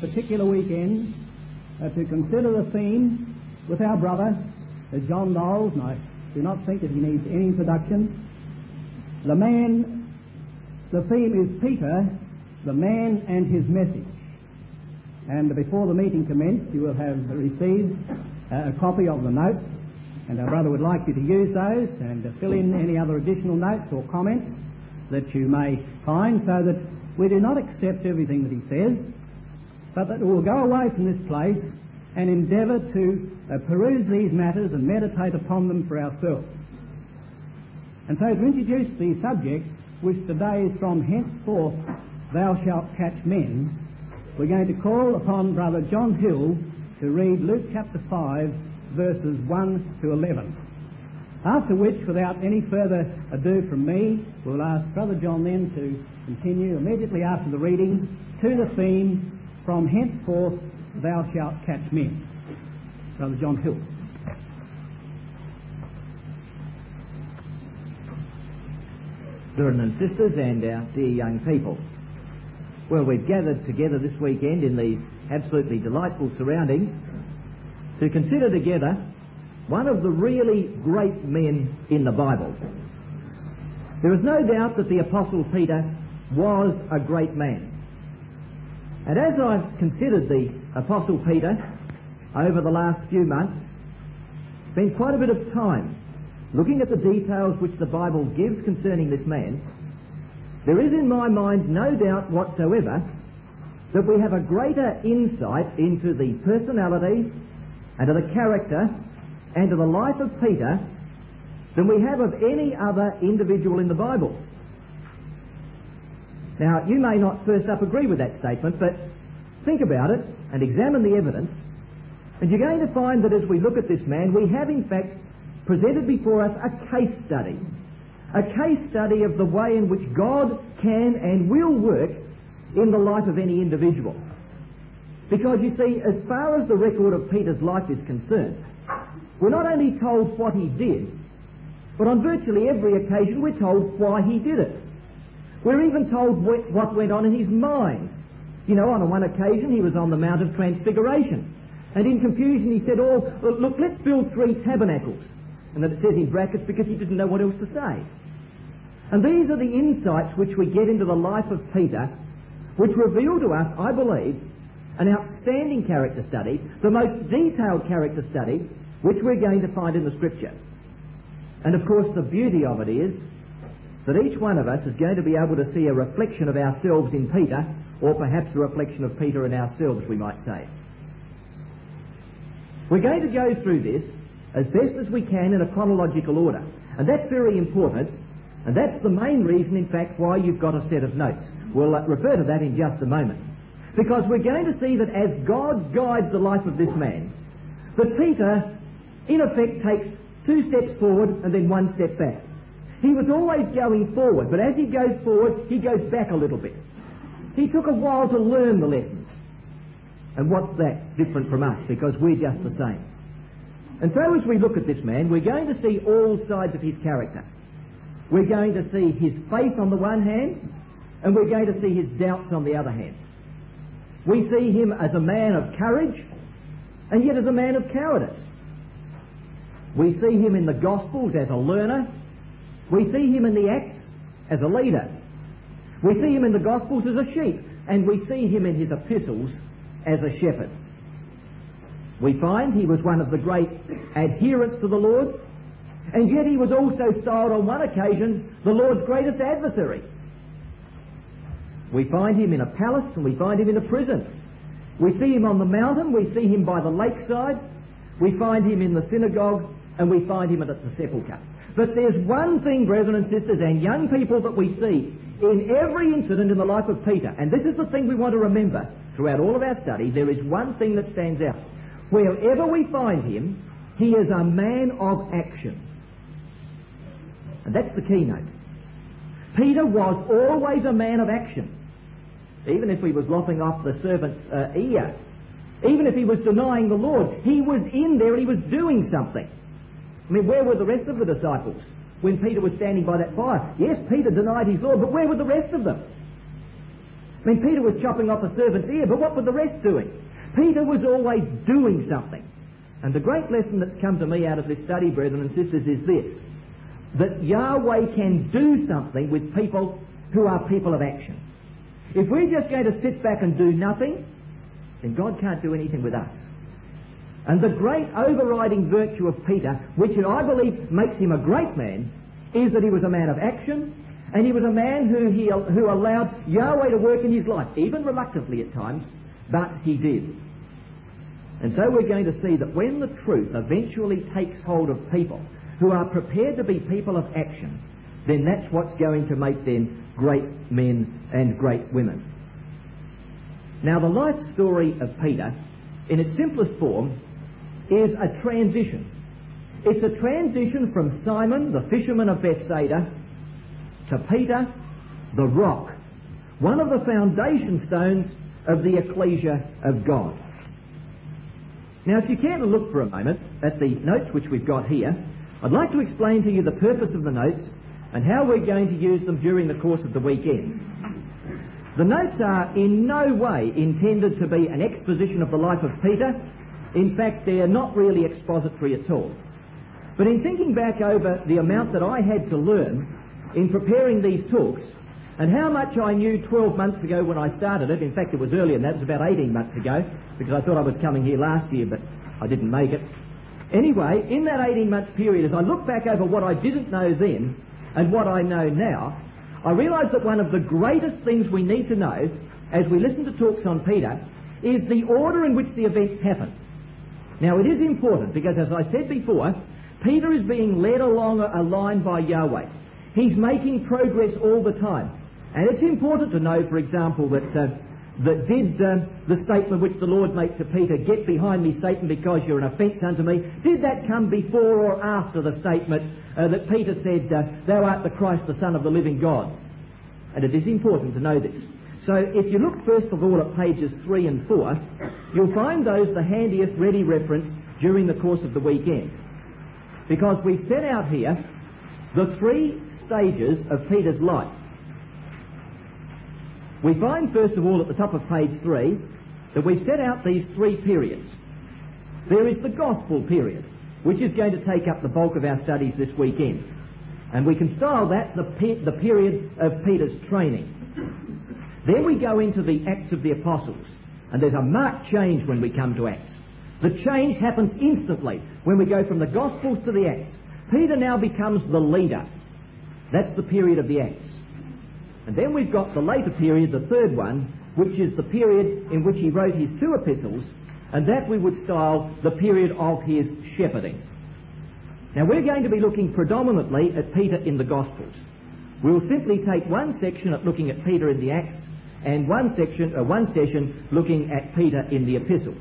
particular weekend to consider the theme with our brother, John Knowles, and I do not think that he needs any introduction. The theme is Peter, the man and his message. And before the meeting commenced, you will have received a copy of the notes, and our brother would like you to use those and fill in any other additional notes or comments that you may find, so that we do not accept everything that he says, but that we will go away from this place and endeavour to peruse these matters and meditate upon them for ourselves. And so to introduce the subject, which today is from Henceforth Thou Shalt Catch Men, we're going to call upon Brother John Hill to read Luke chapter 5, verses 1 to 11. After which, without any further ado from me, we'll ask Brother John then to continue immediately after the reading to the theme, From Henceforth Thou Shalt Catch Men. Brother John Hill. Brethren and sisters and our dear young people. Well, we've gathered together this weekend in these absolutely delightful surroundings to consider together one of the really great men in the Bible. There is no doubt that the Apostle Peter was a great man. And as I've considered the Apostle Peter over the last few months, spent quite a bit of time looking at the details which the Bible gives concerning this man, there is in my mind no doubt whatsoever that we have a greater insight into the personality and to the character and to the life of Peter than we have of any other individual in the Bible. Now, you may not first up agree with that statement, but think about it and examine the evidence, and you're going to find that as we look at this man, we have in fact presented before us a case study of the way in which God can and will work in the life of any individual. Because you see, as far as the record of Peter's life is concerned, we're not only told what he did, but on virtually every occasion we're told why he did it. We're even told what went on in his mind. You know, on one occasion he was on the Mount of Transfiguration, and in confusion he said, "Oh, look, let's build 3 tabernacles." And then it says in brackets, because he didn't know what else to say. And these are the insights which we get into the life of Peter, which reveal to us, I believe, an outstanding character study, the most detailed character study which we're going to find in the Scripture. And of course the beauty of it is that each one of us is going to be able to see a reflection of ourselves in Peter, or perhaps a reflection of Peter in ourselves, we might say. We're going to go through this as best as we can in a chronological order, and that's very important, and that's the main reason, in fact, why you've got a set of notes. We'll refer to that in just a moment, because we're going to see that as God guides the life of this man, that Peter, in effect, takes 2 steps forward and then 1 step back. He was always going forward, but as he goes forward, he goes back a little bit. He took a while to learn the lessons. And what's that different from us? Because we're just the same. And so as we look at this man, we're going to see all sides of his character. We're going to see his faith on the one hand, and we're going to see his doubts on the other hand. We see him as a man of courage, and yet as a man of cowardice. We see him in the Gospels as a learner. We see him in the Acts as a leader. We see him in the Gospels as a sheep, and we see him in his epistles as a shepherd. We find he was one of the great adherents to the Lord, and yet he was also styled on one occasion the Lord's greatest adversary. We find him in a palace and we find him in a prison. We see him on the mountain, we see him by the lakeside, we find him in the synagogue, and we find him at the sepulchre. But there's one thing, brethren and sisters and young people, that we see in every incident in the life of Peter, and this is the thing we want to remember throughout all of our study. There is one thing that stands out. Wherever we find him, he is a man of action. And that's the keynote. Peter was always a man of action. Even if he was lopping off the servant's ear, even if he was denying the Lord, he was in there, he was doing something. I mean, where were the rest of the disciples when Peter was standing by that fire? Yes, Peter denied his Lord, but where were the rest of them? I mean, Peter was chopping off a servant's ear, but what were the rest doing? Peter was always doing something. And the great lesson that's come to me out of this study, brethren and sisters, is this: that Yahweh can do something with people who are people of action. If we're just going to sit back and do nothing, then God can't do anything with us. And the great overriding virtue of Peter, which I believe makes him a great man, is that he was a man of action, and he was a man who allowed Yahweh to work in his life, even reluctantly at times, but he did. And so we're going to see that when the truth eventually takes hold of people who are prepared to be people of action, then that's what's going to make them great men and great women. Now, the life story of Peter, in its simplest form, is a transition. It's a transition from Simon, the fisherman of Bethsaida, to Peter, the rock, one of the foundation stones of the ecclesia of God. Now, if you care to look for a moment at the notes which we've got here, I'd like to explain to you the purpose of the notes and how we're going to use them during the course of the weekend. The notes are in no way intended to be an exposition of the life of Peter. In fact, they're not really expository at all. But in thinking back over the amount that I had to learn in preparing these talks, and how much I knew 12 months ago when I started it, in fact it was earlier than that, it was about 18 months ago, because I thought I was coming here last year, but I didn't make it. Anyway, in that 18-month period, as I look back over what I didn't know then and what I know now, I realised that one of the greatest things we need to know as we listen to talks on Peter is the order in which the events happen. Now, it is important because, as I said before, Peter is being led along a line by Yahweh. He's making progress all the time. And it's important to know, for example, that did the statement which the Lord made to Peter, "Get behind me, Satan, because you're an offence unto me," did that come before or after the statement that Peter said, "Thou art the Christ, the Son of the living God"? And it is important to know this. So if you look first of all at pages 3 and 4, you'll find those the handiest ready reference during the course of the weekend. Because we've set out here the 3 stages of Peter's life. We find first of all at the top of page 3 that we've set out these 3 periods. There is the gospel period, which is going to take up the bulk of our studies this weekend. And we can style that the period of Peter's training. Then we go into the Acts of the Apostles, and there's a marked change when we come to Acts. The change happens instantly when we go from the Gospels to the Acts. Peter now becomes the leader. That's the period of the Acts. And then we've got the later period, the third one, which is the period in which he wrote his 2 epistles, and that we would style the period of his shepherding. Now, we're going to be looking predominantly at Peter in the Gospels. We'll simply take one section at looking at Peter in the Acts, and one session looking at Peter in the epistles.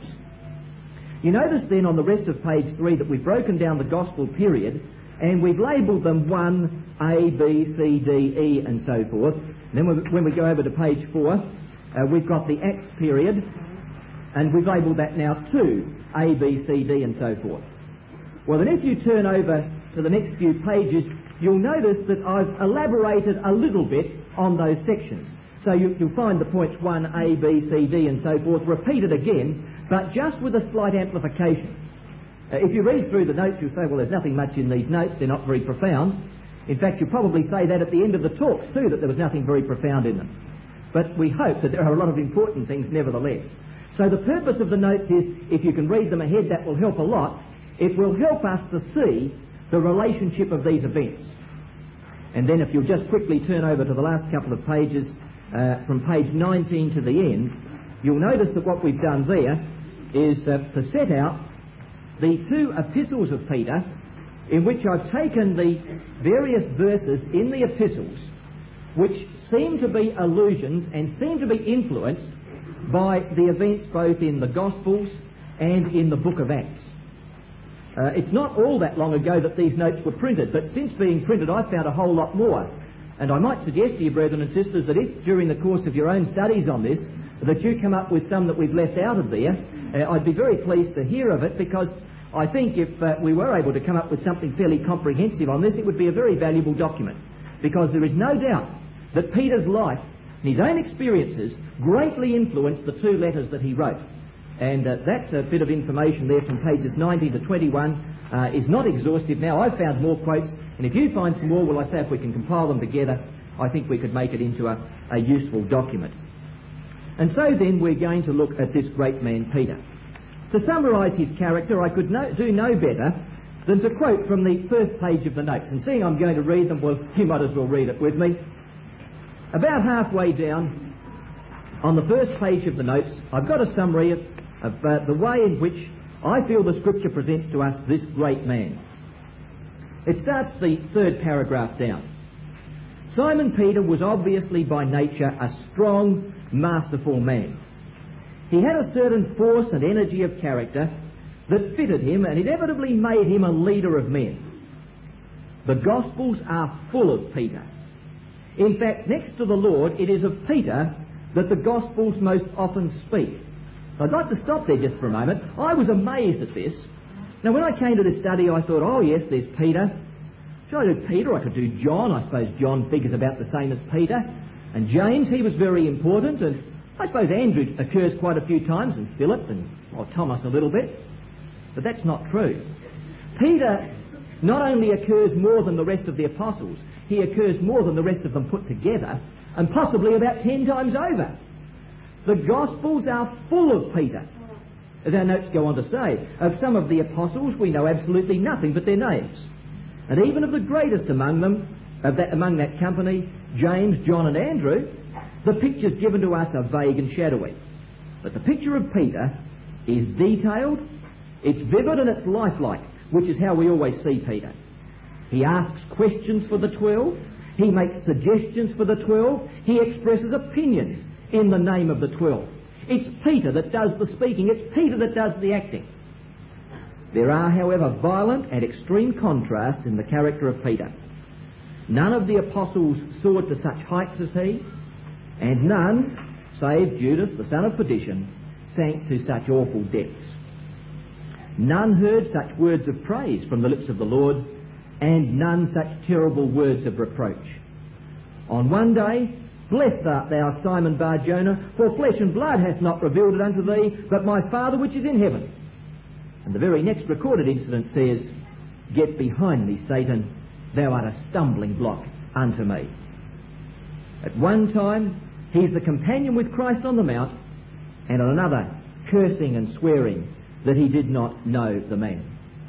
You notice then on the rest of page 3 that we've broken down the Gospel period, and we've labelled them 1, A, B, C, D, E, and so forth. And then when we go over to page 4, we've got the Acts period, and we've labelled that now 2, A, B, C, D, and so forth. Well, then if you turn over to the next few pages, you'll notice that I've elaborated a little bit on those sections. So you'll find the points 1, A, B, C, D, and so forth repeated again, but just with a slight amplification. If you read through the notes, you'll say, well, there's nothing much in these notes, they're not very profound. In fact, you'll probably say that at the end of the talks too, that there was nothing very profound in them. But we hope that there are a lot of important things nevertheless. So the purpose of the notes is, if you can read them ahead, that will help a lot. It will help us to see the relationship of these events. And then if you'll just quickly turn over to the last couple of pages, from page 19 to the end, you'll notice that what we've done there is to set out the 2 epistles of Peter, in which I've taken the various verses in the epistles which seem to be allusions and seem to be influenced by the events both in the Gospels and in the book of Acts. It's not all that long ago that these notes were printed, but since being printed I've found a whole lot more. And I might suggest to you, brethren and sisters, that if during the course of your own studies on this, that you come up with some that we've left out of there, I'd be very pleased to hear of it, because I think if we were able to come up with something fairly comprehensive on this, it would be a very valuable document. Because there is no doubt that Peter's life And his own experiences greatly influenced the 2 letters that he wrote. And that bit of information there from pages 19 to 21 is not exhaustive. Now, I've found more quotes, and if you find some more, well, I say if we can compile them together, I think we could make it into a useful document. And so then we're going to look at this great man, Peter. To summarise his character, I could do no better than to quote from the first page of the notes. And seeing I'm going to read them, well, you might as well read it with me. About halfway down, on the first page of the notes, I've got a summary of the way in which I feel the Scripture presents to us this great man. It starts the 3rd paragraph down. Simon Peter was obviously by nature a strong, masterful man. He had a certain force and energy of character that fitted him and inevitably made him a leader of men. The Gospels are full of Peter. In fact, next to the Lord, it is of Peter that the Gospels most often speak. I'd like to stop there just for a moment. I was amazed at this. Now, when I came to this study, I thought, oh yes, there's Peter. Should I do Peter? I could do John. I suppose John figures about the same as Peter. And James, he was very important. And I suppose Andrew occurs quite a few times, and Philip, and Thomas a little bit. But that's not true. Peter not only occurs more than the rest of the apostles, he occurs more than the rest of them put together, and possibly about 10 times over. The Gospels are full of Peter. As our notes go on to say, of some of the apostles we know absolutely nothing but their names. And even of the greatest among them, among that company, James, John and Andrew, the pictures given to us are vague and shadowy. But the picture of Peter is detailed, it's vivid and it's lifelike, which is how we always see Peter. He asks questions for the 12, he makes suggestions for the 12, he expresses opinions in the name of the 12. It's Peter that does the speaking, it's Peter that does the acting. There are, however, violent and extreme contrasts in the character of Peter. None of the apostles soared to such heights as he, and none, save Judas, the son of perdition, sank to such awful depths. None heard such words of praise from the lips of the Lord, and none such terrible words of reproach. On one day, blessed art thou, Simon Bar-Jonah, for flesh and blood hath not revealed it unto thee, but my Father which is in heaven. And the very next recorded incident says, Get behind me, Satan, thou art a stumbling block unto me. At one time, he's the companion with Christ on the mount, and at another, cursing and swearing that he did not know the man.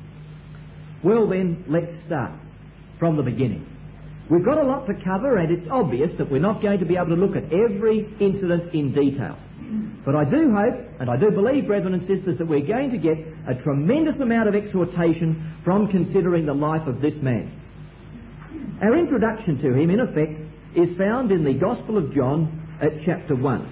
Well then, let's start from the beginning. We've got a lot to cover, and it's obvious that we're not going to be able to look at every incident in detail. But I do hope, and I do believe, brethren and sisters, that we're going to get a tremendous amount of exhortation from considering the life of this man. Our introduction to him, in effect, is found in the Gospel of John at chapter 1.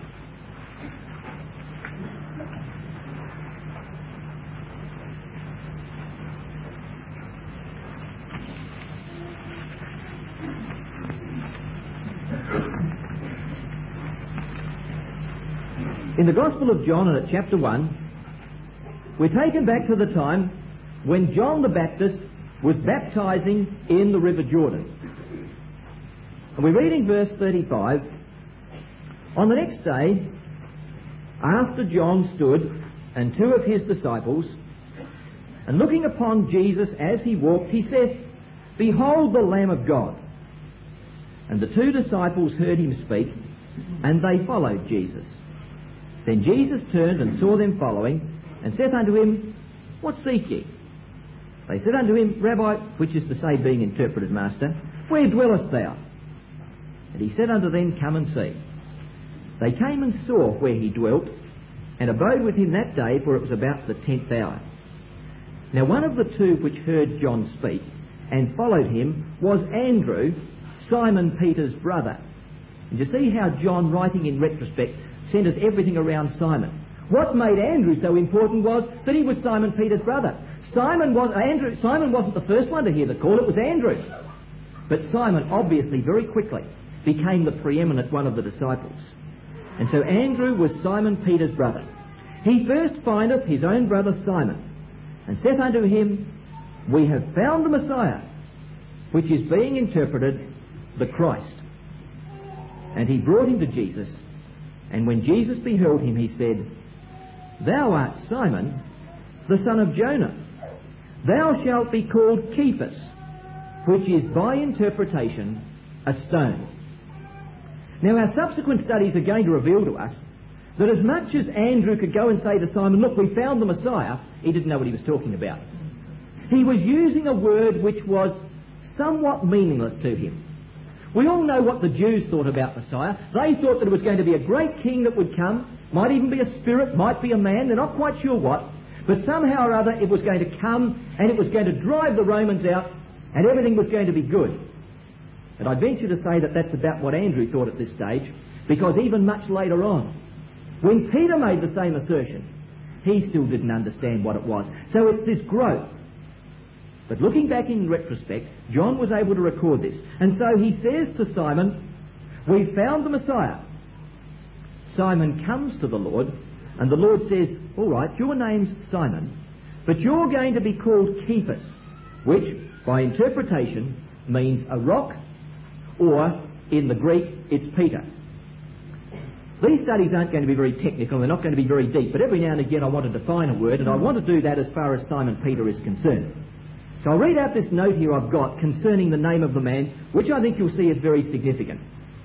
In the Gospel of John and at chapter 1, we're taken back to the time when John the Baptist was baptizing in the River Jordan. And we read in verse 35, On the next day, after John stood and 2 of his disciples, and looking upon Jesus as he walked, he said, Behold the Lamb of God. And the 2 disciples heard him speak, and they followed Jesus. Then Jesus turned and saw them following, and said unto him, What seek ye? They said unto him, Rabbi, which is to say, being interpreted, Master, where dwellest thou? And he said unto them, Come and see. They came and saw where he dwelt, and abode with him that day, for it was about the 10th hour. Now one of the 2 which heard John speak, and followed him, was Andrew, Simon Peter's brother. And you see how John, writing in retrospect, centres everything around Simon. What made Andrew so important was that he was Simon Peter's brother. Simon wasn't the first one to hear the call, it was Andrew. But Simon obviously very quickly became the preeminent one of the disciples. And so Andrew was Simon Peter's brother. He first findeth his own brother Simon, and saith unto him, We have found the Messiah, which is being interpreted, the Christ. And he brought him to Jesus, and when Jesus beheld him, he said, Thou art Simon, the son of Jonah. Thou shalt be called Cephas, which is by interpretation a stone. Now our subsequent studies are going to reveal to us that as much as Andrew could go and say to Simon, look, we found the Messiah, he didn't know what he was talking about. He was using a word which was somewhat meaningless to him. We all know what the Jews thought about Messiah. They thought that it was going to be a great king that would come, might even be a spirit, might be a man, they're not quite sure what, but somehow or other it was going to come and it was going to drive the Romans out and everything was going to be good. And I venture to say that that's about what Andrew thought at this stage, because even much later on, when Peter made the same assertion, he still didn't understand what it was. So it's this growth. But looking back in retrospect, John was able to record this. And so he says to Simon, we've found the Messiah. Simon comes to the Lord, and the Lord says, all right, your name's Simon, but you're going to be called Cephas, which, by interpretation, means a rock, or, in the Greek, it's Peter. These studies aren't going to be very technical, they're not going to be very deep, but every now and again I want to define a word, and I want to do that as far as Simon Peter is concerned. So I'll read out this note here I've got concerning the name of the man, which I think you'll see is very significant.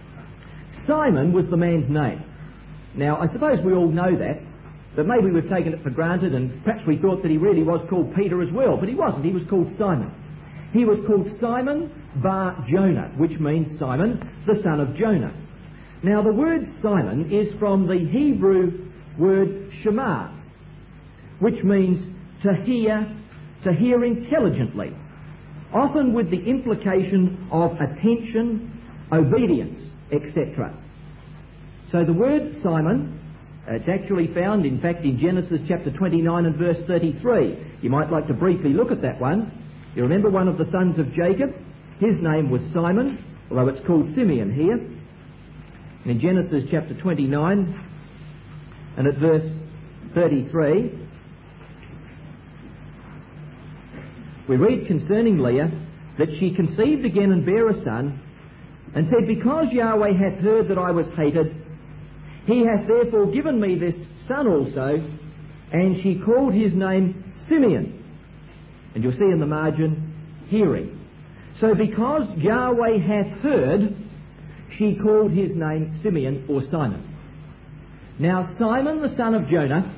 Simon was the man's name. Now, I suppose we all know that, but maybe we've taken it for granted, and perhaps we thought that he really was called Peter as well, but he wasn't. He was called Simon. He was called Simon bar Jonah, which means Simon, the son of Jonah. Now, the word Simon is from the Hebrew word shema, which means to hear intelligently, often with the implication of attention, obedience, etc. So the word Simon, it's actually found, in fact, in Genesis chapter 29 and verse 33. You might like to briefly look at that one. You remember one of the sons of Jacob? His name was Simon, although it's called Simeon here. And in Genesis chapter 29 and at verse 33, we read concerning Leah that she conceived again and bare a son, and said, because Yahweh hath heard that I was hated, he hath therefore given me this son also, and she called his name Simeon. And you'll see in the margin, hearing. So because Yahweh hath heard, she called his name Simeon, or Simon. Now Simon the son of Jonah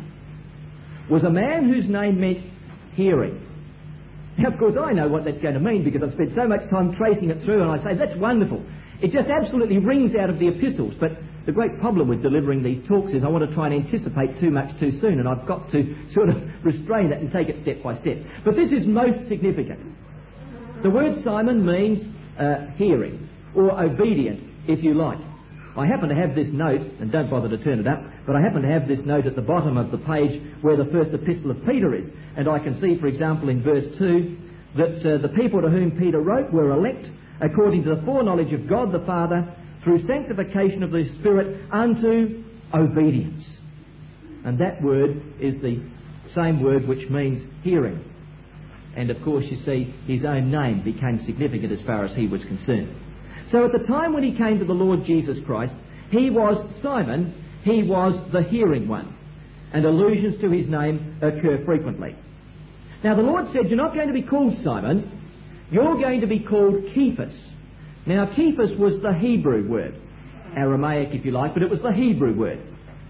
was a man whose name meant hearing. Now, of course, I know what that's going to mean because I've spent so much time tracing it through, and I say, that's wonderful. It just absolutely rings out of the epistles. But the great problem with delivering these talks is I want to try and anticipate too much too soon, and I've got to sort of restrain that and take it step by step. But this is most significant. The word Simon means hearing, or obedient, if you like. I happen to have this note, and don't bother to turn it up, but I happen to have this note at the bottom of the page where the first epistle of Peter is. And I can see, for example, in verse 2, that the people to whom Peter wrote were elect according to the foreknowledge of God the Father through sanctification of the Spirit unto obedience. And that word is the same word which means hearing. And of course, you see, his own name became significant as far as he was concerned. So at the time when he came to the Lord Jesus Christ, he was Simon, he was the hearing one. And allusions to his name occur frequently. Now the Lord said, you're not going to be called Simon, you're going to be called Cephas. Now Cephas was the Hebrew word, Aramaic if you like, but it was the Hebrew word.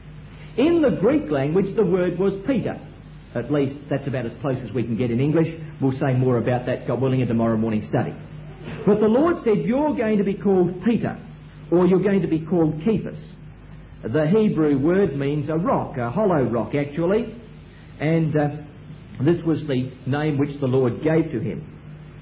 In the Greek language the word was Peter. At least that's about as close as we can get in English. We'll say more about that, God willing, in tomorrow morning study. But the Lord said, you're going to be called Peter, or you're going to be called Cephas. The Hebrew word means a rock, a hollow rock actually, and this was the name which the Lord gave to him.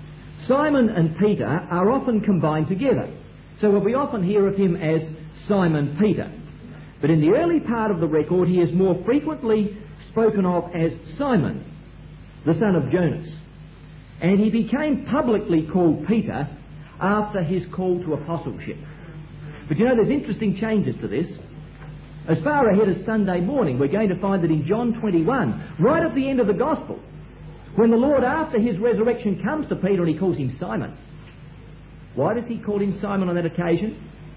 Simon and Peter are often combined together, so we often hear of him as Simon Peter. But in the early part of the record he is more frequently spoken of as Simon, the son of Jonas. And he became publicly called Peter after his call to apostleship. But you know, there's interesting changes to this. As far ahead as Sunday morning, we're going to find that in John 21, right at the end of the Gospel, when the Lord, after his resurrection, comes to Peter and he calls him Simon. Why does he call him Simon on that occasion?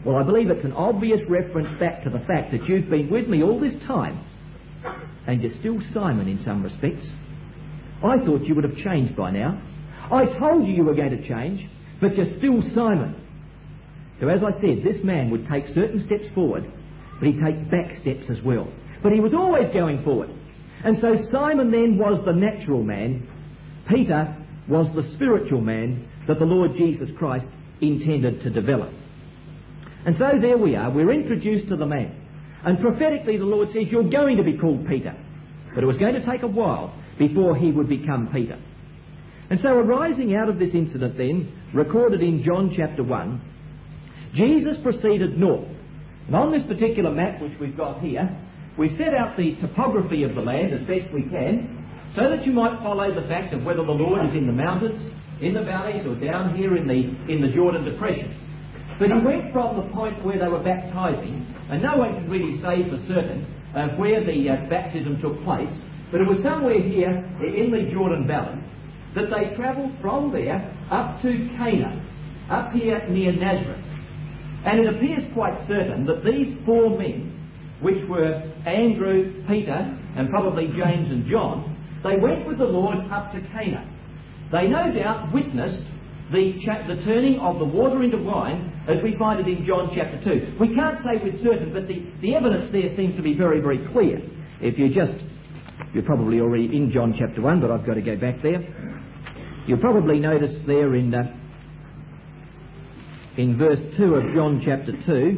Well, I believe it's an obvious reference back to the fact that you've been with me all this time and you're still Simon in some respects. I thought you would have changed by now. I told you were going to change, but you're still Simon. So as I said, this man would take certain steps forward, but he'd take back steps as well. But he was always going forward. And so Simon then was the natural man. Peter was the spiritual man that the Lord Jesus Christ intended to develop. And so there we are. We're introduced to the man. And prophetically the Lord says, you're going to be called Peter. But it was going to take a while before he would become Peter. And so arising out of this incident then, recorded in John chapter 1, Jesus proceeded north. And on this particular map which we've got here, we set out the topography of the land as best we can, so that you might follow the fact of whether the Lord is in the mountains, in the valleys, or down here in the Jordan Depression. But he went from the point where they were baptizing, and no one can really say for certain where the baptism took place, but it was somewhere here in the Jordan Valley that they travelled from there up to Cana, up here near Nazareth. And it appears quite certain that these four men, which were Andrew, Peter, and probably James and John, they went with the Lord up to Cana. They no doubt witnessed the turning of the water into wine, as we find it in John chapter 2. We can't say with certain, but the evidence there seems to be very, very clear. You're probably already in John chapter 1, but I've got to go back there. You'll probably notice there in verse 2 of John chapter 2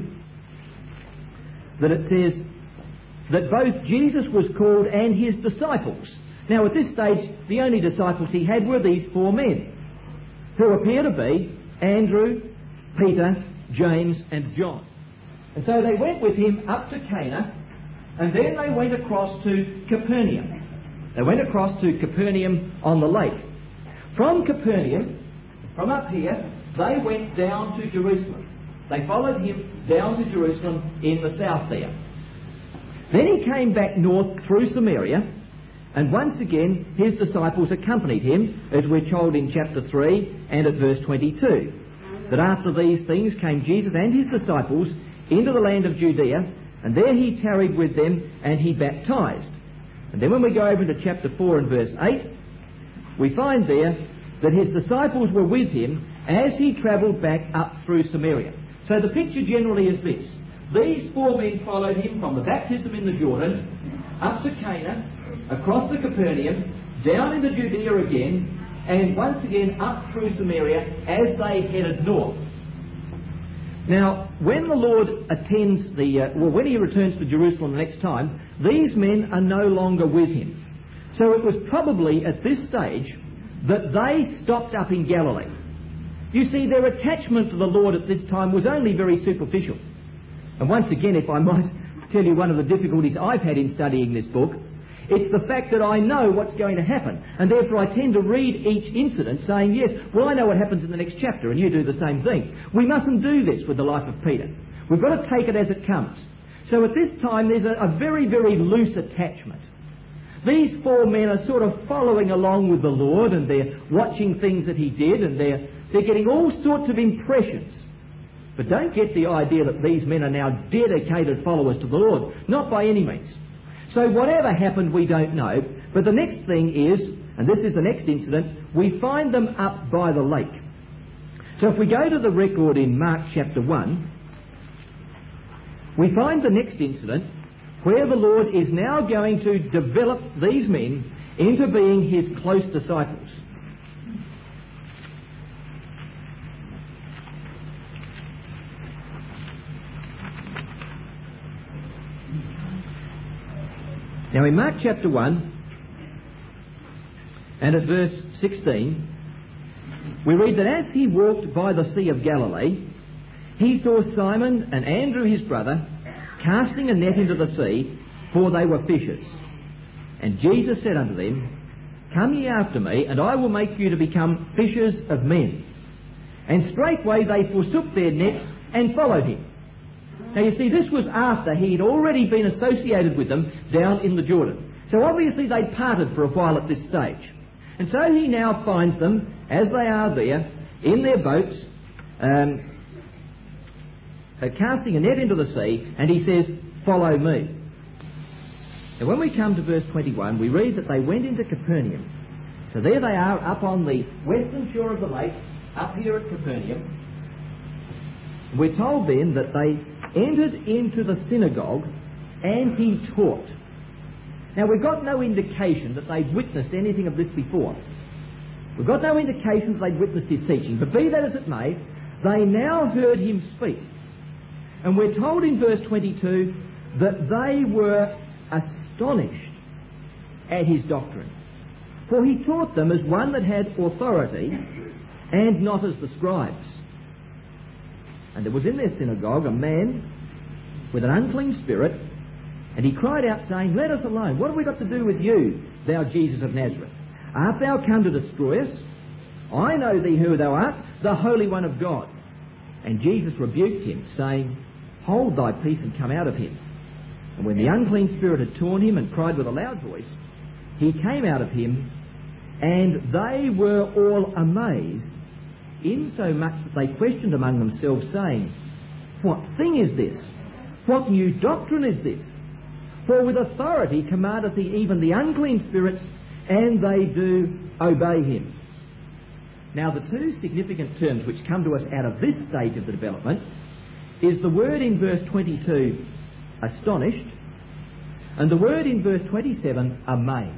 that it says that both Jesus was called and his disciples. Now at this stage, the only disciples he had were these four men, who appear to be Andrew, Peter, James and John. And so they went with him up to Cana, and then they went across to Capernaum. They went across to Capernaum on the lake. From Capernaum, from up here, they went down to Jerusalem. They followed him down to Jerusalem in the south there. Then he came back north through Samaria, and once again his disciples accompanied him, as we're told in chapter 3 and at verse 22. That after these things came Jesus and his disciples into the land of Judea, and there he tarried with them, and he baptized. And then when we go over to chapter 4 and verse 8, we find there that his disciples were with him as he travelled back up through Samaria. So the picture generally is this. These four men followed him from the baptism in the Jordan, up to Cana, across to Capernaum, down into Judea again, and once again up through Samaria as they headed north. Now, when the Lord when he returns to Jerusalem the next time, these men are no longer with him. So it was probably at this stage that they stopped up in Galilee. You see, their attachment to the Lord at this time was only very superficial. And once again, if I might tell you one of the difficulties I've had in studying this book, it's the fact that I know what's going to happen, and therefore I tend to read each incident saying, yes, well, I know what happens in the next chapter, and you do the same thing. We mustn't do this with the life of Peter. We've got to take it as it comes. So at this time, there's a very, very loose attachment. These four men are sort of following along with the Lord, and they're watching things that he did, and they're getting all sorts of impressions. But don't get the idea that these men are now dedicated followers to the Lord. Not by any means. So whatever happened, we don't know. But the next thing is, and this is the next incident, we find them up by the lake. So if we go to the record in Mark chapter 1, we find the next incident where the Lord is now going to develop these men into being his close disciples. Now in Mark chapter 1 and at verse 16, we read that as he walked by the Sea of Galilee, he saw Simon and Andrew his brother casting a net into the sea, for they were fishers. And Jesus said unto them, Come ye after me, and I will make you to become fishers of men. And straightway they forsook their nets and followed him. Now you see, this was after he had already been associated with them down in the Jordan. So obviously they'd parted for a while at this stage. And so he now finds them, as they are there, in their boats, casting a net into the sea, and he says, "Follow me." And when we come to verse 21, we read that they went into Capernaum. So there they are, up on the western shore of the lake, up here at Capernaum. We're told then that they entered into the synagogue and he taught. Now, we've got no indication that they'd witnessed anything of this before. We've got no indication that they'd witnessed his teaching. But be that as it may, they now heard him speak. And we're told in verse 22 that they were astonished at his doctrine. For he taught them as one that had authority and not as the scribes. And there was in their synagogue a man with an unclean spirit, and he cried out, saying, "Let us alone. What have we got to do with you, thou Jesus of Nazareth? Art thou come to destroy us? I know thee who thou art, the Holy One of God." And Jesus rebuked him, saying, "Hold thy peace and come out of him." And when the unclean spirit had torn him and cried with a loud voice, he came out of him, and they were all amazed, insomuch that they questioned among themselves, saying, "What thing is this? What new doctrine is this? For with authority commandeth he even the unclean spirits, and they do obey him." Now, the two significant terms which come to us out of this stage of the development is the word in verse 22, astonished, and the word in verse 27, amazed.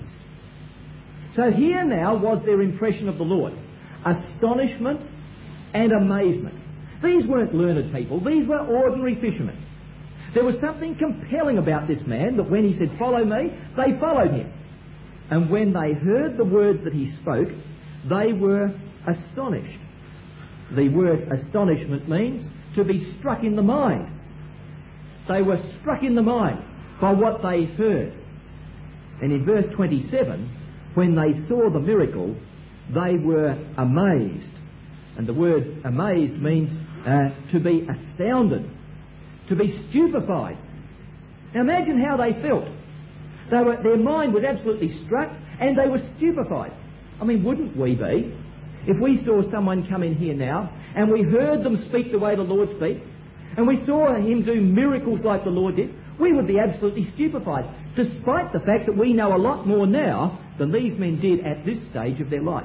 So here now was their impression of the Lord: astonishment and amazement. These weren't learned people, these were ordinary fishermen. There was something compelling about this man that when he said, "Follow me," they followed him. And when they heard the words that he spoke, they were astonished. The word astonishment means to be struck in the mind. They were struck in the mind by what they heard. And in verse 27, when they saw the miracle, they were amazed. And the word amazed means to be astounded, to be stupefied. Now imagine how they felt. Their mind was absolutely struck and they were stupefied. I mean, wouldn't we be? If we saw someone come in here now and we heard them speak the way the Lord speaks, and we saw him do miracles like the Lord did, we would be absolutely stupefied, despite the fact that we know a lot more now than these men did at this stage of their life.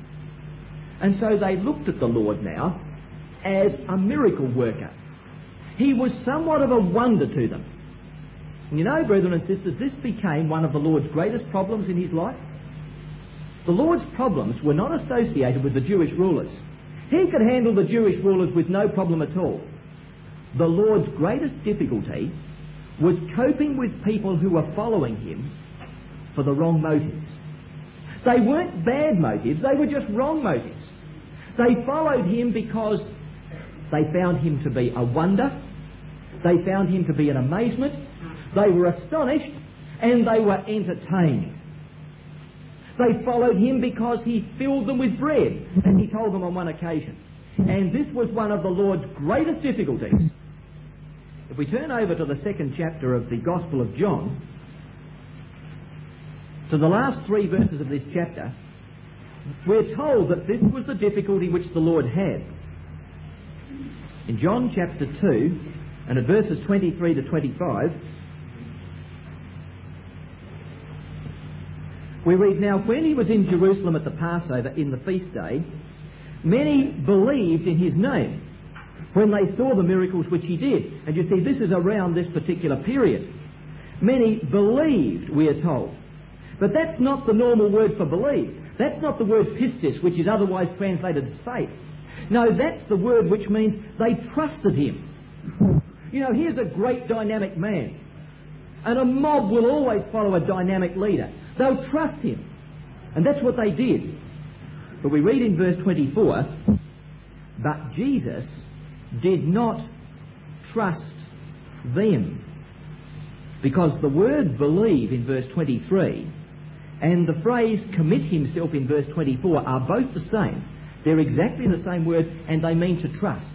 And so they looked at the Lord now as a miracle worker. He was somewhat of a wonder to them. And you know, brethren and sisters, this became one of the Lord's greatest problems in his life. The Lord's problems were not associated with the Jewish rulers. He could handle the Jewish rulers with no problem at all. The Lord's greatest difficulty was coping with people who were following him for the wrong motives. They weren't bad motives, they were just wrong motives. They followed him because they found him to be a wonder, they found him to be an amazement, they were astonished, and they were entertained. They followed him because he filled them with bread, as he told them on one occasion. And this was one of the Lord's greatest difficulties. If we turn over to the 2nd chapter of the Gospel of John, to the last 3 verses of this chapter, we're told that this was the difficulty which the Lord had. In John chapter 2, and at verses 23 to 25, we read, "Now when he was in Jerusalem at the Passover in the feast day, many believed in his name when they saw the miracles which he did." And you see, this is around this particular period. Many believed, we are told. But that's not the normal word for believe. That's not the word pistis, which is otherwise translated as faith. No, that's the word which means they trusted him. You know, here's a great dynamic man. And a mob will always follow a dynamic leader. They'll trust him. And that's what they did. But we read in verse 24, "But Jesus did not trust them." Because the word believe in verse 23 and the phrase commit himself in verse 24 are both the same. They're exactly the same word, and they mean to trust.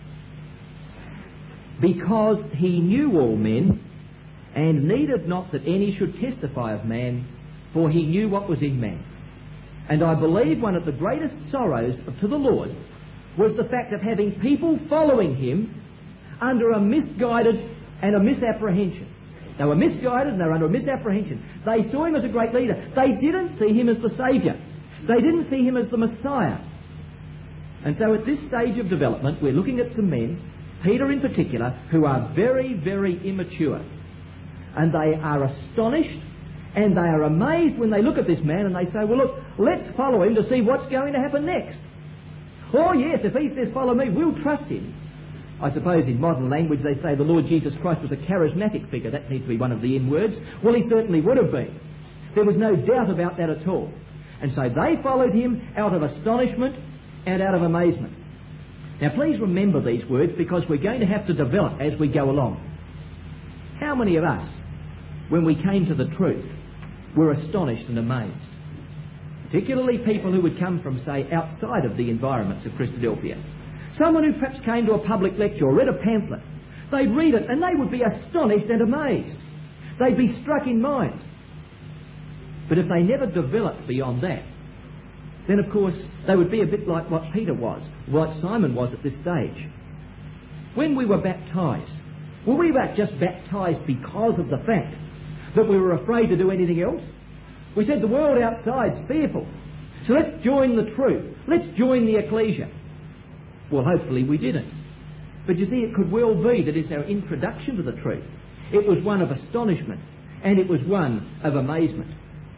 "Because he knew all men, and needed not that any should testify of man, for he knew what was in man." And I believe one of the greatest sorrows to the Lord was the fact of having people following him under a misguided and a misapprehension. They were misguided and they were under a misapprehension. They saw him as a great leader. They didn't see him as the Saviour. They didn't see him as the Messiah. And so at this stage of development, we're looking at some men, Peter in particular, who are very, very immature. And they are astonished and they are amazed when they look at this man and they say, well, look, let's follow him to see what's going to happen next. Oh, yes, if he says, follow me, we'll trust him. I suppose in modern language they say the Lord Jesus Christ was a charismatic figure. That seems to be one of the N words. Well, he certainly would have been. There was no doubt about that at all. And so they followed him out of astonishment and out of amazement. Now, please remember these words because we're going to have to develop as we go along. How many of us, when we came to the truth, were astonished and amazed? Particularly people who would come from, say, outside of the environments of Christadelphia. Someone who perhaps came to a public lecture or read a pamphlet. They'd read it and they would be astonished and amazed. They'd be struck in mind. But if they never developed beyond that, then of course they would be a bit like what Peter was, like Simon was at this stage. When we were baptised, were we just baptised because of the fact that we were afraid to do anything else? We said the world outside's fearful, so let's join the truth. Let's join the ecclesia. Well, hopefully we didn't. But you see, it could well be that it's our introduction to the truth. It was one of astonishment, and it was one of amazement.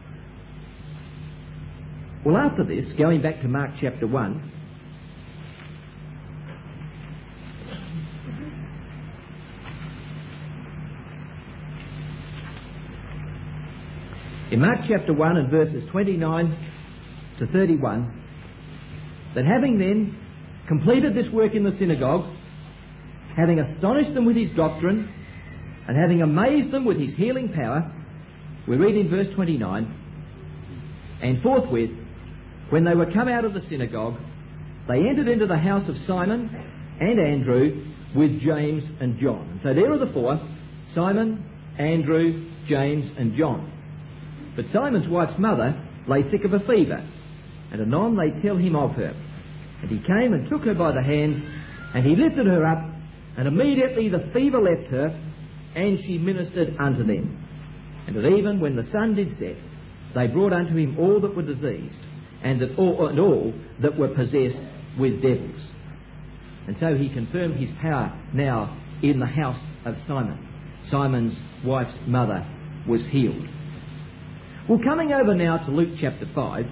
Well, after this, going back to Mark chapter 1, in Mark chapter 1 and verses 29 to 31, that having then completed this work in the synagogue, having astonished them with his doctrine, and having amazed them with his healing power, we read in verse 29, and forthwith, when they were come out of the synagogue, they entered into the house of Simon and Andrew with James and John. And so there are the four, Simon, Andrew, James and John. But Simon's wife's mother lay sick of a fever, and anon they tell him of her. And he came and took her by the hand, and he lifted her up, and immediately the fever left her, and she ministered unto them. And at even when the sun did set, they brought unto him all that were diseased, and all that were possessed with devils. And so he confirmed his power now in the house of Simon. Simon's wife's mother was healed. Well, coming over now to Luke chapter 5,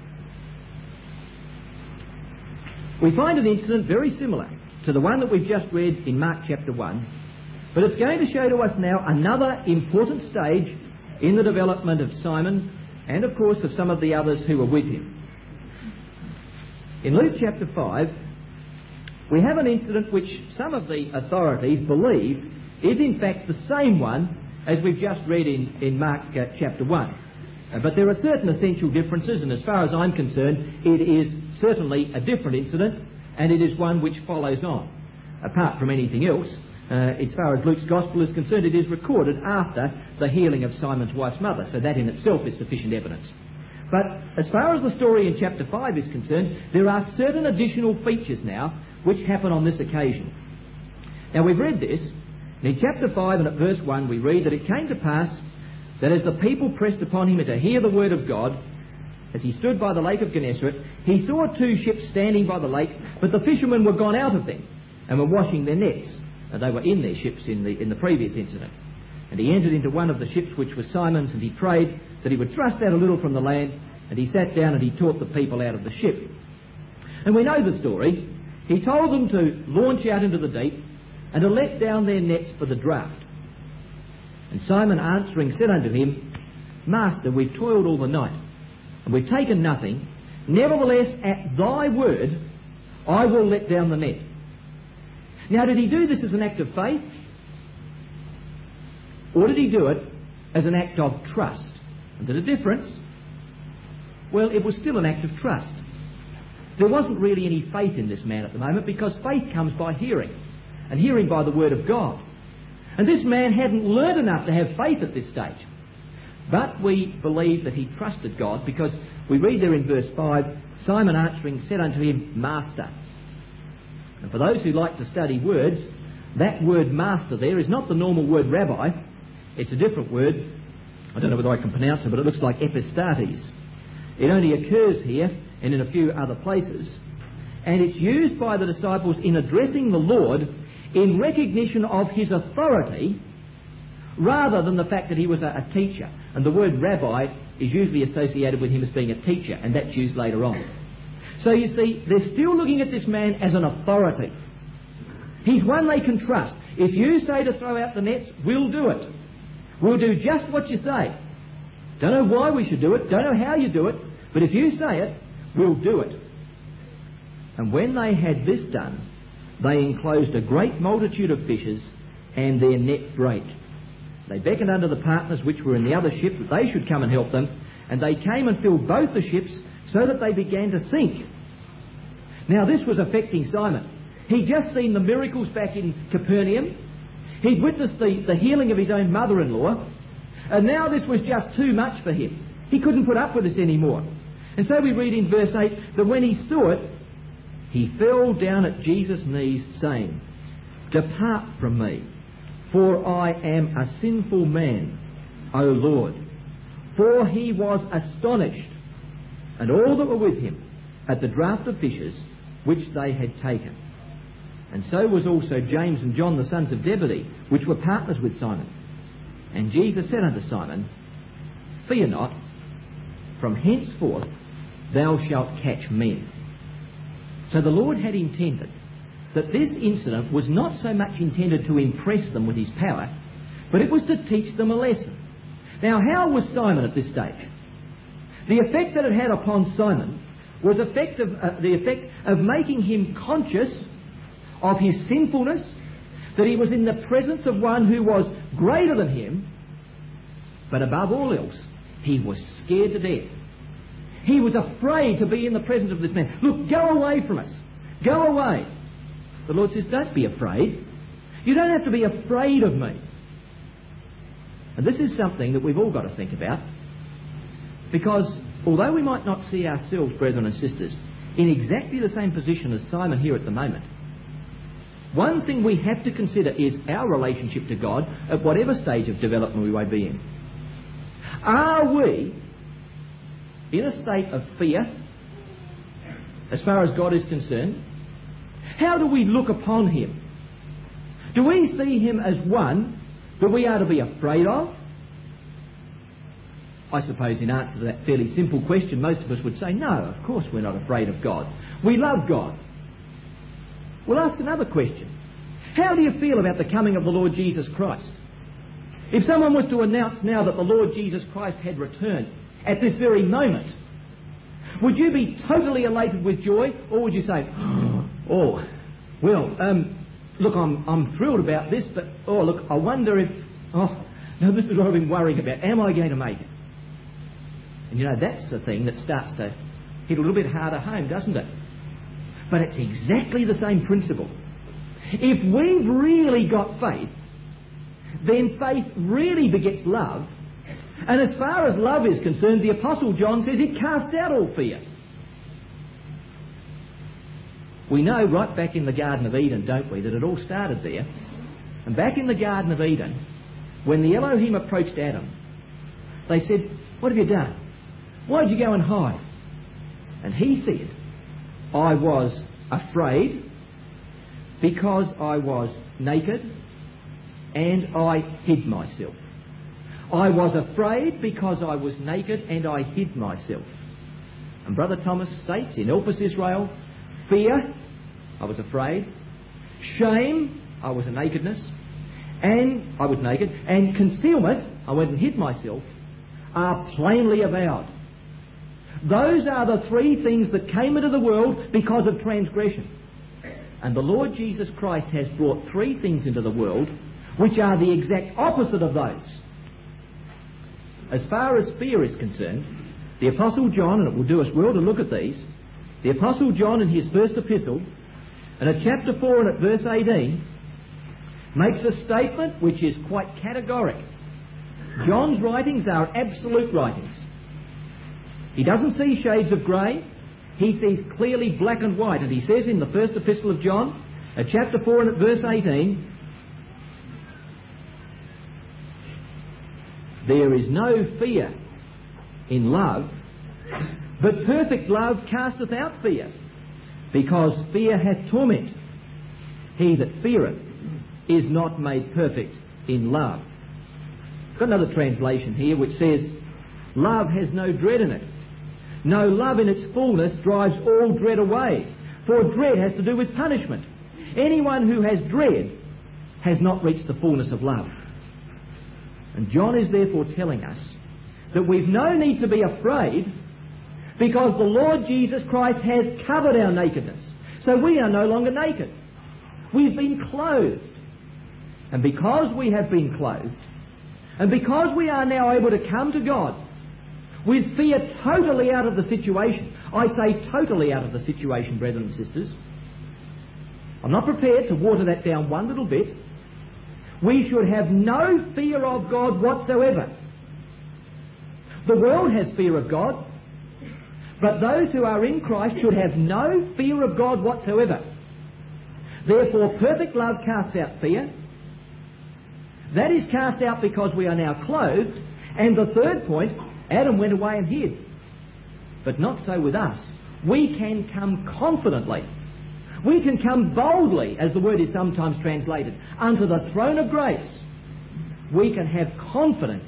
we find an incident very similar to the one that we've just read in Mark chapter 1, but it's going to show to us now another important stage in the development of Simon and, of course, of some of the others who were with him. In Luke chapter 5, we have an incident which some of the authorities believe is in fact the same one as we've just read in Mark chapter 1. But there are certain essential differences, and as far as I'm concerned, it is certainly a different incident, and it is one which follows on. Apart from anything else, as far as Luke's Gospel is concerned, it is recorded after the healing of Simon's wife's mother, so that in itself is sufficient evidence. But as far as the story in chapter 5 is concerned, there are certain additional features now which happen on this occasion. Now, we've read this, and in chapter 5 and at verse 1 we read that it came to pass that as the people pressed upon him to hear the word of God, as he stood by the lake of Gennesaret, he saw two ships standing by the lake, but the fishermen were gone out of them and were washing their nets. And they were in their ships in the previous incident. And he entered into one of the ships, which was Simon's, and he prayed that he would thrust out a little from the land, and he sat down and he taught the people out of the ship. And we know the story. He told them to launch out into the deep and to let down their nets for the draught. And Simon answering said unto him, Master, we've toiled all the night, and we've taken nothing. Nevertheless, at thy word, I will let down the net. Now, did he do this as an act of faith? Or did he do it as an act of trust? And there's a difference. Well, it was still an act of trust. There wasn't really any faith in this man at the moment, because faith comes by hearing, and hearing by the word of God. And this man hadn't learned enough to have faith at this stage. But we believe that he trusted God, because we read there in verse 5, Simon answering said unto him, Master. And for those who like to study words, that word master there is not the normal word rabbi. It's a different word. I don't know whether I can pronounce it, but it looks like epistates. It only occurs here and in a few other places. And it's used by the disciples in addressing the Lord in recognition of his authority rather than the fact that he was a teacher. And the word rabbi is usually associated with him as being a teacher, and that's used later on. So you see, they're still looking at this man as an authority. He's one they can trust. If you say to throw out the nets, we'll do it. We'll do just what you say. Don't know why we should do it, don't know how you do it, but if you say it, we'll do it. And when they had this done, they enclosed a great multitude of fishes, and their net brake. They beckoned unto the partners which were in the other ship that they should come and help them, and they came and filled both the ships, so that they began to sink. Now this was affecting Simon. He'd just seen the miracles back in Capernaum. He'd witnessed the healing of his own mother-in-law, and now this was just too much for him. He couldn't put up with this anymore. And so we read in verse 8 that when he saw it, he fell down at Jesus' knees, saying, Depart from me, for I am a sinful man, O Lord. For he was astonished, and all that were with him, at the draught of fishes which they had taken. And so was also James and John, the sons of Zebedee, which were partners with Simon. And Jesus said unto Simon, Fear not, from henceforth thou shalt catch men. So the Lord had intended that this incident was not so much intended to impress them with his power, but it was to teach them a lesson. Now, how was Simon at this stage? The effect that it had upon Simon was the effect of making him conscious of his sinfulness, that he was in the presence of one who was greater than him, but above all else, he was scared to death. He was afraid to be in the presence of this man. Look, go away from us. Go away. The Lord says, don't be afraid. You don't have to be afraid of me. And this is something that we've all got to think about, because although we might not see ourselves, brethren and sisters, in exactly the same position as Simon here at the moment, one thing we have to consider is our relationship to God at whatever stage of development we may be in. Are we in a state of fear as far as God is concerned? How do we look upon him? Do we see him as one that we are to be afraid of? I suppose in answer to that fairly simple question, most of us would say, no, of course we're not afraid of God. We love God. We'll ask another question. How do you feel about the coming of the Lord Jesus Christ? If someone was to announce now that the Lord Jesus Christ had returned at this very moment, would you be totally elated with joy, or would you say, oh, well, look, I'm thrilled about this, but, oh, look, I wonder if, oh, no, this is what I've been worrying about. Am I going to make it? And you know, that's the thing that starts to hit a little bit harder home, doesn't it? But it's exactly the same principle. If we've really got faith, then faith really begets love. And as far as love is concerned, the Apostle John says it casts out all fear. We know right back in the Garden of Eden, don't we, that it all started there. And back in the Garden of Eden, when the Elohim approached Adam, they said, what have you done? Why'd you go and hide? And he said, I was afraid because I was naked and I hid myself. I was afraid because I was naked and I hid myself. And Brother Thomas states in Elpis Israel, fear, I was afraid. Shame, I was a nakedness. And I was naked. And concealment, I went and hid myself, are plainly avowed. Those are the three things that came into the world because of transgression. And the Lord Jesus Christ has brought three things into the world which are the exact opposite of those. As far as fear is concerned, the Apostle John, and it will do us well to look at these, the Apostle John in his first epistle, and at chapter 4 and at verse 18, makes a statement which is quite categoric. John's writings are absolute writings. He doesn't see shades of grey. He sees clearly black and white. And he says in the first epistle of John, at chapter 4 and at verse 18, there is no fear in love, but perfect love casteth out fear, because fear hath torment. He that feareth is not made perfect in love. I've got another translation here which says, love has no dread in it. No, love in its fullness drives all dread away, for dread has to do with punishment. Anyone who has dread has not reached the fullness of love. And John is therefore telling us that we've no need to be afraid, because the Lord Jesus Christ has covered our nakedness. So we are no longer naked. We've been clothed. And because we have been clothed, and because we are now able to come to God with fear totally out of the situation, I say totally out of the situation, brethren and sisters. I'm not prepared to water that down one little bit. We should have no fear of God whatsoever. The world has fear of God, but those who are in Christ should have no fear of God whatsoever. Therefore, perfect love casts out fear. That is cast out because we are now clothed. And the third point, Adam went away and hid. But not so with us. We can come confidently. We can come boldly, as the word is sometimes translated, unto the throne of grace. We can have confidence,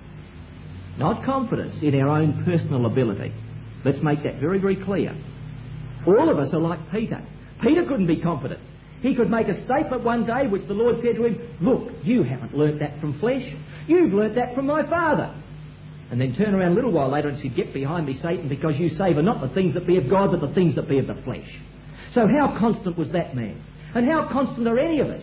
not confidence in our own personal ability. Let's make that very, very clear. All of us are like Peter. Peter couldn't be confident. He could make a statement one day which the Lord said to him, look, you haven't learnt that from flesh. You've learnt that from my Father. And then turn around a little while later and say, get behind me, Satan, because you savour not the things that be of God, but the things that be of the flesh. So how constant was that man? And how constant are any of us?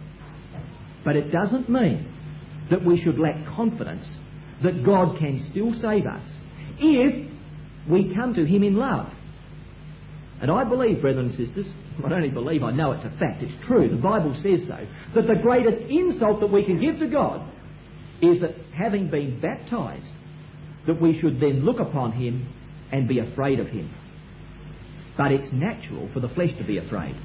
But it doesn't mean that we should lack confidence that God can still save us if we come to him in love. And I believe, brethren and sisters, I don't only believe, I know it's a fact, it's true, the Bible says so, that the greatest insult that we can give to God is that having been baptised, that we should then look upon him and be afraid of him. But it's natural for the flesh to be afraid.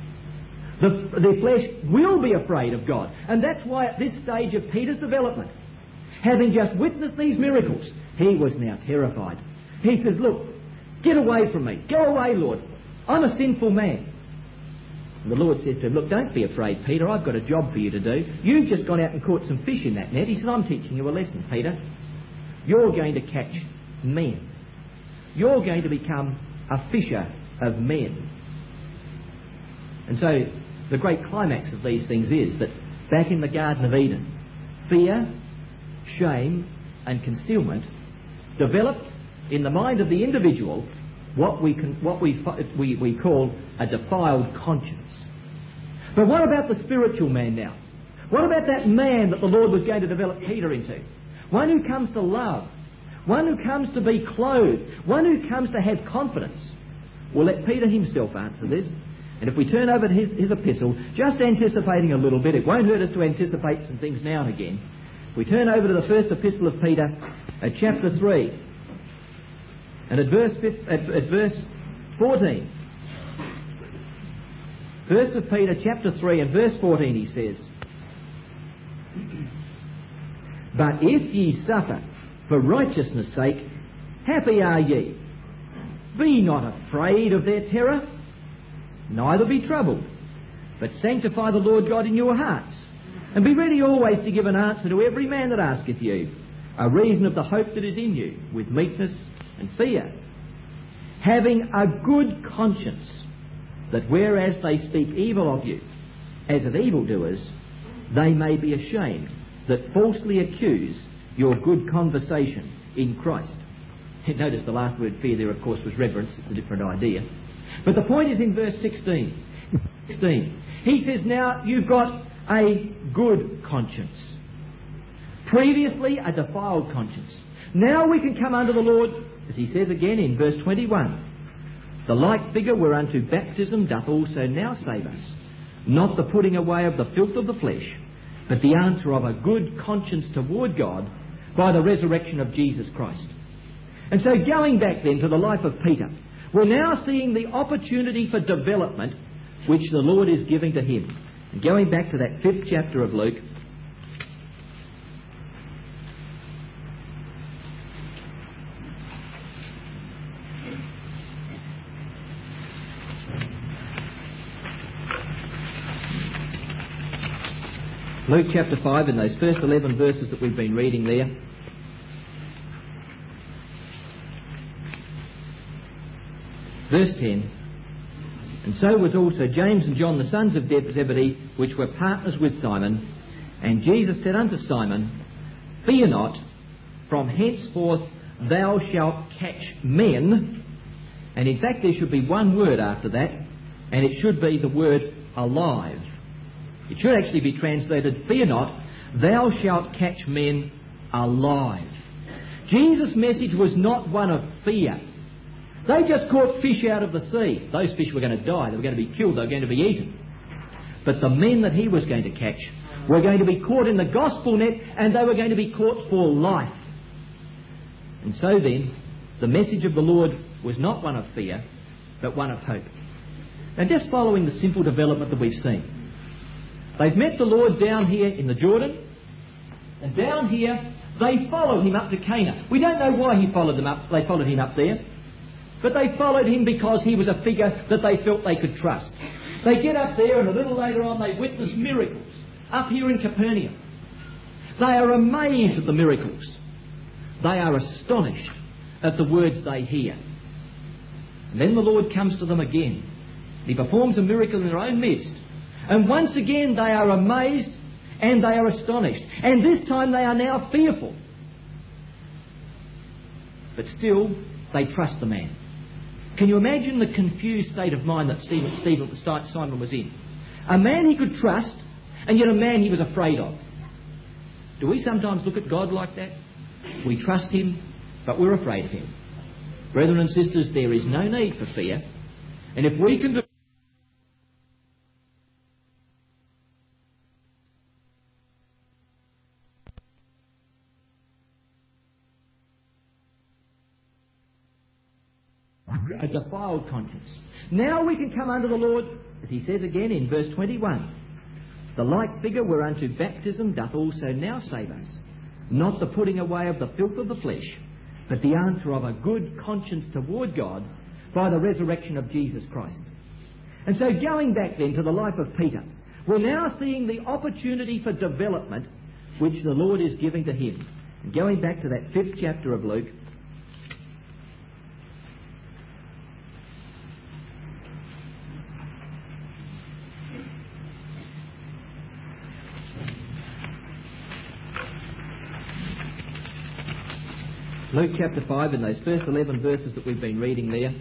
The flesh will be afraid of God. And that's why at this stage of Peter's development, having just witnessed these miracles, he was now terrified. He says, look, get away from me. Go away, Lord. I'm a sinful man. And the Lord says to him, look, don't be afraid, Peter. I've got a job for you to do. You've just gone out and caught some fish in that net. He said, I'm teaching you a lesson, Peter. You're going to catch men. You're going to become a fisher of men. And so the great climax of these things is that back in the Garden of Eden, fear, shame and concealment developed in the mind of the individual what we call a defiled conscience. But what about the spiritual man now? What about that man that the Lord was going to develop Peter into? One who comes to love, one who comes to be clothed, one who comes to have confidence. We'll let Peter himself answer this. And if we turn over to his epistle, just anticipating a little bit, it won't hurt us to anticipate some things now and again. If we turn over to the first epistle of Peter at chapter 3 and at verse 14. First of Peter chapter 3 and verse 14 he says, but if ye suffer for righteousness' sake, happy are ye. Be not afraid of their terror, neither be troubled, but sanctify the Lord God in your hearts, and be ready always to give an answer to every man that asketh you, a reason of the hope that is in you, with meekness and fear, having a good conscience, that whereas they speak evil of you, as of evildoers, they may be ashamed that falsely accuse your good conversation in Christ. Notice the last word, fear, there of course was reverence. It's a different idea. But the point is in verse 16. He says, now you've got a good conscience. Previously a defiled conscience. Now we can come under the Lord, as he says again in verse 21. The like figure whereunto baptism doth also now save us, not the putting away of the filth of the flesh, but the answer of a good conscience toward God by the resurrection of Jesus Christ. And so going back then to the life of Peter, we're now seeing the opportunity for development which the Lord is giving to him. And going back to that 5th chapter of Luke, Luke chapter 5, in those first 11 verses that we've been reading there. Verse 10. And so was also James and John, the sons of Zebedee, which were partners with Simon. And Jesus said unto Simon, Fear not, from henceforth thou shalt catch men. And in fact there should be one word after that, and it should be the word alive. It should actually be translated, Fear not, thou shalt catch men alive. Jesus' message was not one of fear. They just caught fish out of the sea. Those fish were going to die. They were going to be killed. They were going to be eaten. But the men that he was going to catch were going to be caught in the gospel net, and they were going to be caught for life. And so then, the message of the Lord was not one of fear, but one of hope. Now, just following the simple development that we've seen. They've met the Lord down here in the Jordan, and down here they followed him up to Cana. We don't know why they followed him up there. But they followed him because he was a figure that they felt they could trust. They get up there, and a little later on they witness miracles up here in Capernaum. They are amazed at the miracles. They are astonished at the words they hear. And then the Lord comes to them again. He performs a miracle in their own midst. And once again they are amazed and they are astonished. And this time they are now fearful. But still, they trust the man. Can you imagine the confused state of mind that Simon was in? A man he could trust, and yet a man he was afraid of. Do we sometimes look at God like that? We trust him, but we're afraid of him. Brethren and sisters, there is no need for fear. And if we can do a defiled conscience. Now we can come under the Lord, as he says again in verse 21. The like figure whereunto baptism doth also now save us, not the putting away of the filth of the flesh, but the answer of a good conscience toward God by the resurrection of Jesus Christ. And so going back then to the life of Peter, we're now seeing the opportunity for development which the Lord is giving to him. And going back to that 5th chapter of Luke, Luke chapter 5, in those first 11 verses that we've been reading there.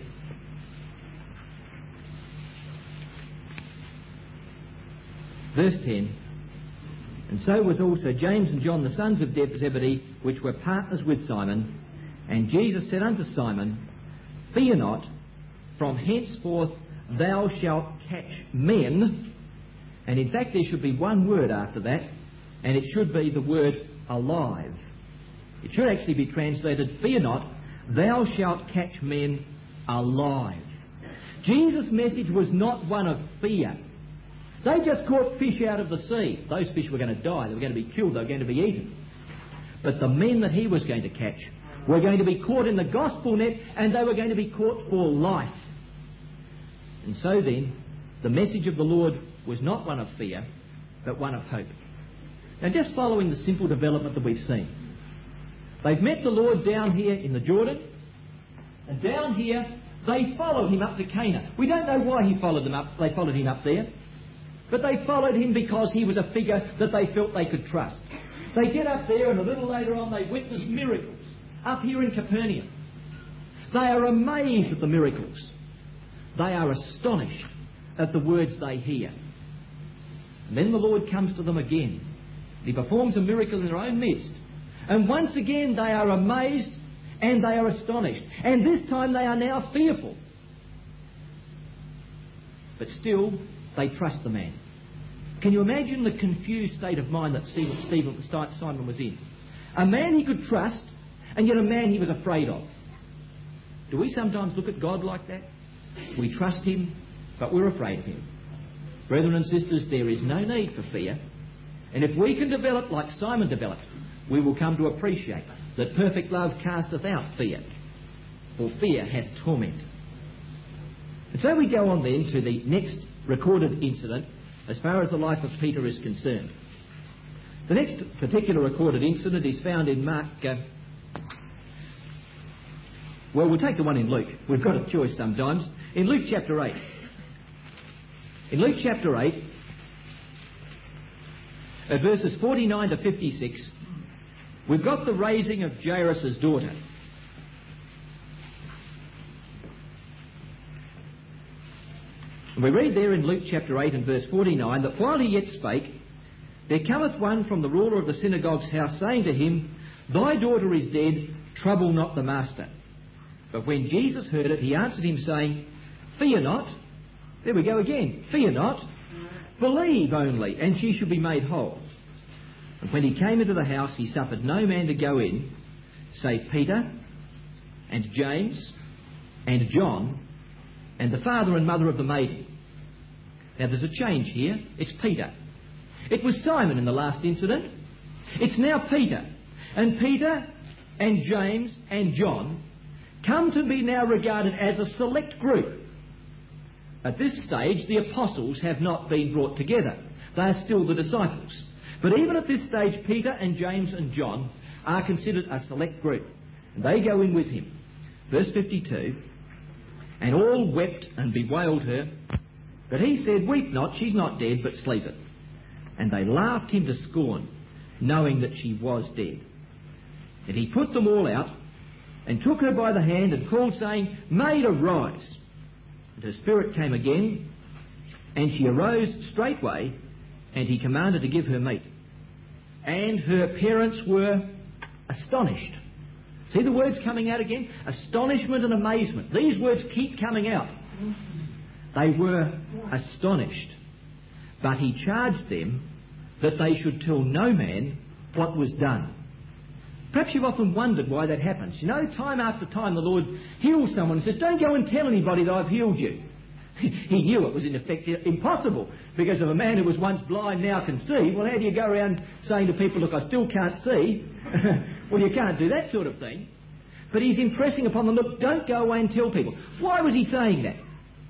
Verse 10. And so was also James and John, the sons of Zebedee, which were partners with Simon. And Jesus said unto Simon, Fear not, from henceforth thou shalt catch men. And in fact there should be one word after that, and it should be the word alive. It should actually be translated, Fear not, thou shalt catch men alive. Jesus' message was not one of fear. They just caught fish out of the sea. Those fish were going to die. They were going to be killed. They were going to be eaten. But the men that he was going to catch were going to be caught in the gospel net, and they were going to be caught for life. And so then, the message of the Lord was not one of fear, but one of hope. Now, just following the simple development that we've seen. They've met the Lord down here in the Jordan, and down here they followed him up to Cana. We don't know why they followed him up there, but they followed him because he was a figure that they felt they could trust. They get up there, and a little later on they witness miracles up here in Capernaum. They are amazed at the miracles. They are astonished at the words they hear. And then the Lord comes to them again. He performs a miracle in their own midst. And once again they are amazed and they are astonished. And this time they are now fearful. But still, they trust the man. Can you imagine the confused state of mind that Simon was in? A man he could trust, and yet a man he was afraid of. Do we sometimes look at God like that? We trust him, but we're afraid of him. Brethren and sisters, there is no need for fear. And if we can develop like Simon developed, we will come to appreciate that perfect love casteth out fear, for fear hath torment. And so we go on then to the next recorded incident as far as the life of Peter is concerned. The next particular recorded incident is found in Mark... well, we'll take the one in Luke. We've got a choice sometimes. In Luke chapter 8. In Luke chapter 8, at verses 49 to 56, we've got the raising of Jairus' daughter. And we read there in Luke chapter 8 and verse 49 that while he yet spake, there cometh one from the ruler of the synagogue's house, saying to him, Thy daughter is dead, trouble not the master. But when Jesus heard it, he answered him, saying, Fear not. There we go again. Fear not. Believe only, and she shall be made whole. And when he came into the house, he suffered no man to go in, save Peter and James and John and the father and mother of the maiden. Now there's a change here. It's Peter. It was Simon in the last incident. It's now Peter. And Peter and James and John come to be now regarded as a select group. At this stage, the apostles have not been brought together. They are still the disciples. But even at this stage, Peter and James and John are considered a select group. And they go in with him. Verse 52, And all wept and bewailed her. But he said, Weep not, she's not dead, but sleepeth. And they laughed him to scorn, knowing that she was dead. And he put them all out, and took her by the hand, and called, saying, Maid, arise. And her spirit came again, and she arose straightway, and he commanded to give her meat. And her parents were astonished. See the words coming out again? Astonishment and amazement. These words keep coming out. They were astonished. But he charged them that they should tell no man what was done. Perhaps you've often wondered why that happens. You know, time after time the Lord heals someone and says, Don't go and tell anybody that I've healed you. He knew it was in effect impossible, because if a man who was once blind now can see, well, how do you go around saying to people, look, I still can't see? Well, you can't do that sort of thing. But he's impressing upon them, look, don't go away and tell people. Why was he saying that?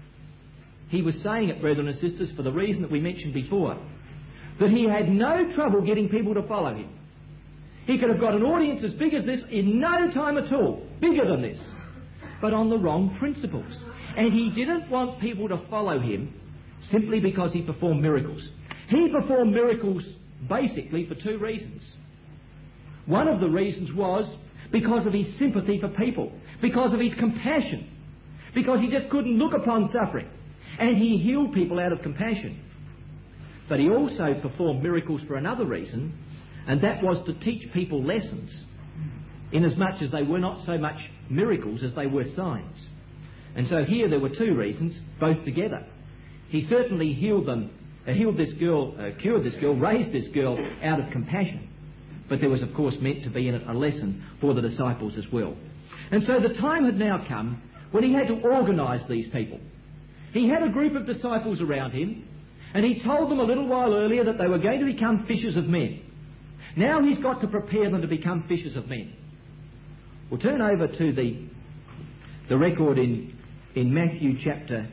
He was saying it, brethren and sisters, for the reason that we mentioned before, that he had no trouble getting people to follow him. He could have got an audience as big as this in no time at all, bigger than this, but on the wrong principles. And he didn't want people to follow him simply because he performed miracles. He performed miracles basically for two reasons. One of the reasons was because of his sympathy for people, because of his compassion, because he just couldn't look upon suffering. And he healed people out of compassion. But he also performed miracles for another reason, and that was to teach people lessons, inasmuch as they were not so much miracles as they were signs. And so here there were two reasons, both together. He certainly healed this girl, cured this girl, raised this girl out of compassion. But there was, of course, meant to be in it a lesson for the disciples as well. And so the time had now come when he had to organise these people. He had a group of disciples around him, and he told them a little while earlier that they were going to become fishers of men. Now he's got to prepare them to become fishers of men. We'll turn over to the record in Matthew chapter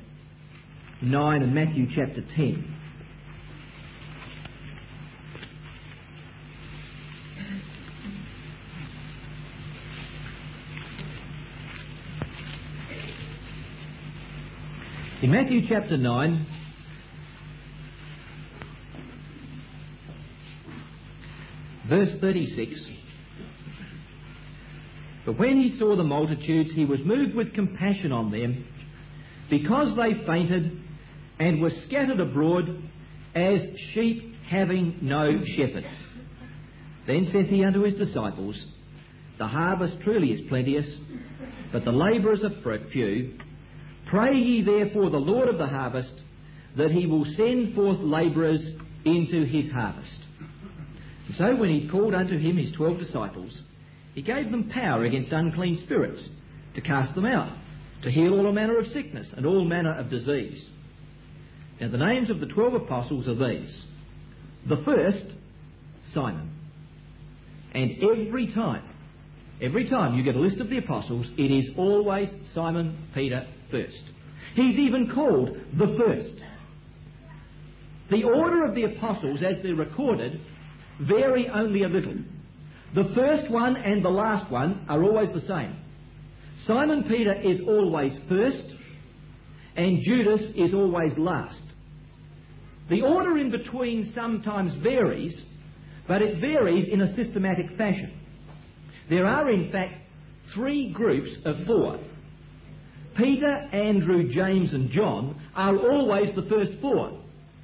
9 and Matthew chapter 10. In Matthew chapter 9, verse 36, But when he saw the multitudes, he was moved with compassion on them, because they fainted and were scattered abroad as sheep having no shepherd. Then saith he unto his disciples, The harvest truly is plenteous, but the labourers are few. Pray ye therefore the Lord of the harvest, that he will send forth labourers into his harvest. And so when he called unto him his 12 disciples, he gave them power against unclean spirits, to cast them out, to heal all manner of sickness and all manner of disease. Now the names of the 12 apostles are these. The first, Simon. And every time you get a list of the apostles, it is always Simon Peter first. He's even called the first. The order of the apostles, as they're recorded, vary only a little. The first one and the last one are always the same. Simon Peter is always first, and Judas is always last. The order in between sometimes varies, but it varies in a systematic fashion. There are, in fact, 3 groups of 4. Peter, Andrew, James and John are always the first 4.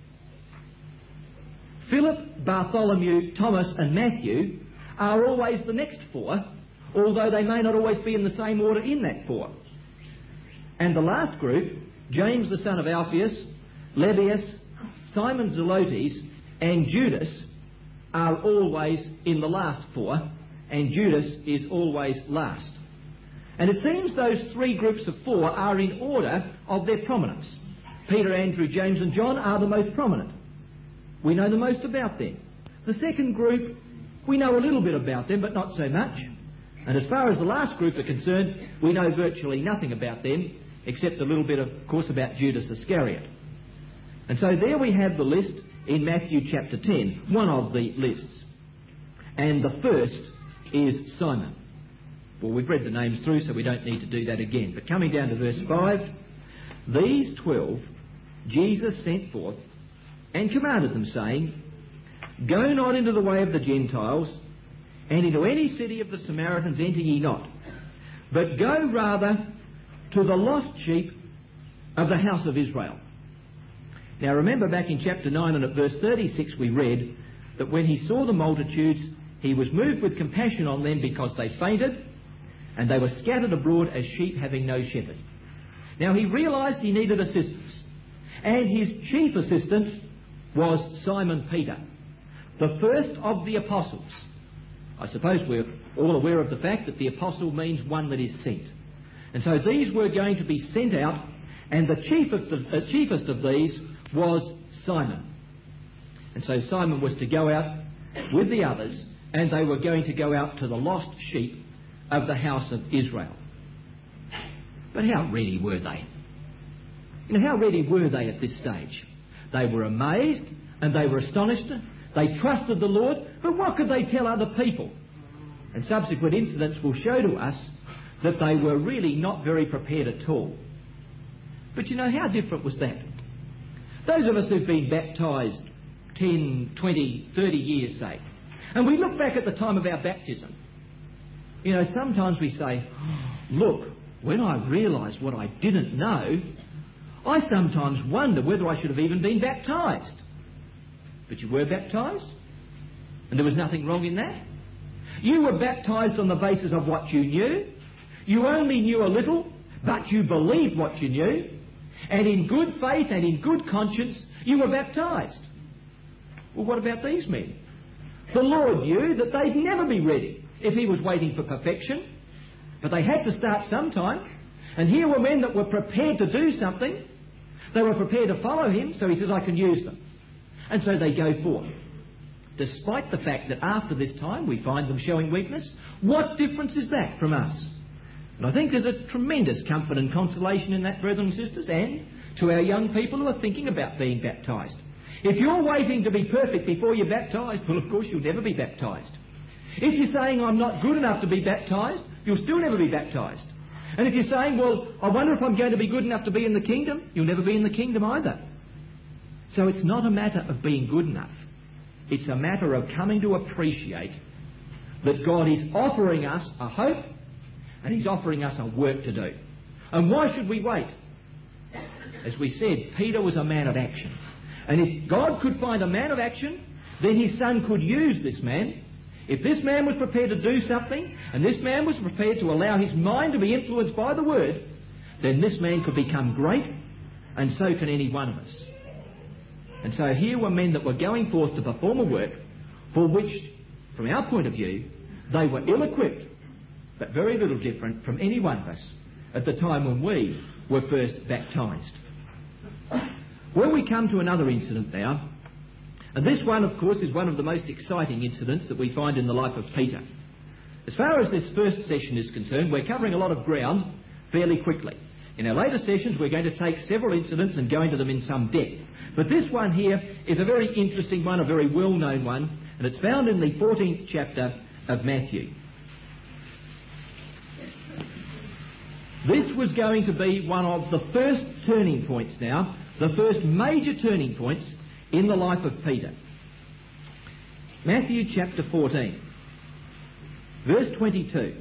Philip, Bartholomew, Thomas and Matthew are always the next 4, although they may not always be in the same order in that 4. And the last group, James the son of Alphaeus, Lebbaeus, Simon Zelotes and Judas, are always in the last 4, and Judas is always last. And it seems those 3 groups of 4 are in order of their prominence. Peter, Andrew, James and John are the most prominent. We know the most about them. The second group, we know a little bit about them, but not so much. And as far as the last group are concerned, we know virtually nothing about them, except a little bit, of course, about Judas Iscariot. And so there we have the list in Matthew chapter 10, one of the lists. And the first is Simon. Well, we've read the names through, so we don't need to do that again. But coming down to verse 5, these 12 Jesus sent forth and commanded them, saying, Go not into the way of the Gentiles, and into any city of the Samaritans enter ye not, but go rather to the lost sheep of the house of Israel. Now remember, back in chapter 9 and at verse 36 we read that when he saw the multitudes, he was moved with compassion on them because they fainted, and they were scattered abroad as sheep having no shepherd. Now he realised he needed assistance, and his chief assistant was Simon Peter, the first of the apostles. I suppose we're all aware of the fact that the apostle means one that is sent. And so these were going to be sent out, and the chiefest of these was Simon. And so Simon was to go out with the others, and they were going to go out to the lost sheep of the house of Israel. But how ready were they? You know, how ready were they at this stage? They were amazed and they were astonished. They trusted the Lord, but what could they tell other people? And subsequent incidents will show to us that they were really not very prepared at all. But you know, how different was that? Those of us who've been baptised 10, 20, 30 years, say, and we look back at the time of our baptism, you know, sometimes we say, look, when I realised what I didn't know, I sometimes wonder whether I should have even been baptised. But you were baptised, and there was nothing wrong in that. You were baptised on the basis of what you knew. You only knew a little, but you believed what you knew. And in good faith and in good conscience, you were baptised. Well, what about these men? The Lord knew that they'd never be ready if he was waiting for perfection. But they had to start sometime. And here were men that were prepared to do something. They were prepared to follow him, so he says, I can use them. And so they go forth. Despite the fact that after this time we find them showing weakness, what difference is that from us? And I think there's a tremendous comfort and consolation in that, brethren and sisters, and to our young people who are thinking about being baptised. If you're waiting to be perfect before you're baptised, well, of course, you'll never be baptised. If you're saying, I'm not good enough to be baptised, you'll still never be baptised. And if you're saying, well, I wonder if I'm going to be good enough to be in the kingdom, you'll never be in the kingdom either. So it's not a matter of being good enough. It's a matter of coming to appreciate that God is offering us a hope, and he's offering us a work to do. And why should we wait? As we said, Peter was a man of action. And if God could find a man of action, then his son could use this man. If this man was prepared to do something, and this man was prepared to allow his mind to be influenced by the word, then this man could become great, and so can any one of us. And so here were men that were going forth to perform a work for which, from our point of view, they were ill-equipped, but very little different from any one of us at the time when we were first baptised. Well, we come to another incident now, and this one, of course, is one of the most exciting incidents that we find in the life of Peter. As far as this first session is concerned, we're covering a lot of ground fairly quickly. In our later sessions, we're going to take several incidents and go into them in some depth. But this one here is a very interesting one, a very well-known one, And it's found in the 14th chapter of Matthew. This was going to be one of the first turning points now, the first major turning points in the life of Peter. Matthew chapter 14, verse 22.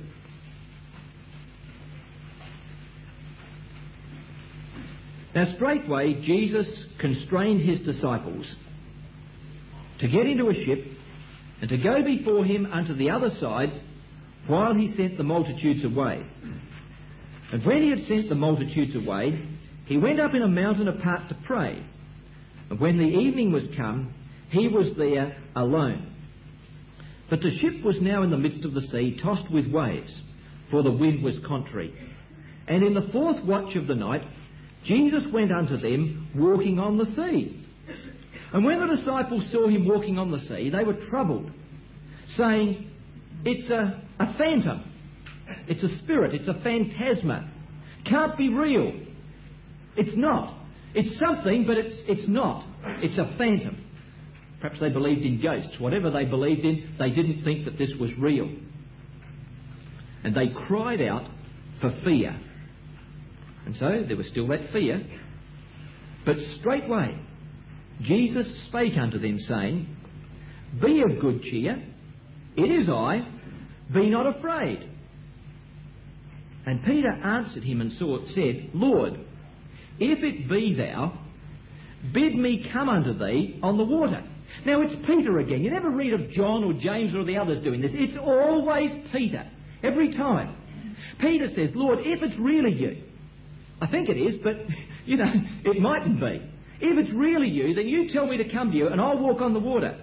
Now straightway Jesus constrained his disciples to get into a ship and to go before him unto the other side while he sent the multitudes away. And when he had sent the multitudes away, he went up in a mountain apart to pray. And when the evening was come, he was there alone. But the ship was now in the midst of the sea, tossed with waves, for the wind was contrary. And in the fourth watch of the night, Jesus went unto them, walking on the sea. And when the disciples saw him walking on the sea, they were troubled, saying, "It's a phantom. It's a spirit. It's a phantasma. Can't be real. It's not. It's something, but it's not. It's a phantom." Perhaps they believed in ghosts. Whatever they believed in, they didn't think that this was real. And they cried out for fear. And so there was still that fear. But straightway Jesus spake unto them, saying, "Be of good cheer. It is I. Be not afraid." And Peter answered him and said, "Lord, if it be thou, bid me come unto thee on the water." Now it's Peter again. You never read of John or James or the others doing this. It's always Peter. Every time. Peter says, "Lord, if it's really you," I think it is, but, it mightn't be. "If it's really you, then you tell me to come to you and I'll walk on the water."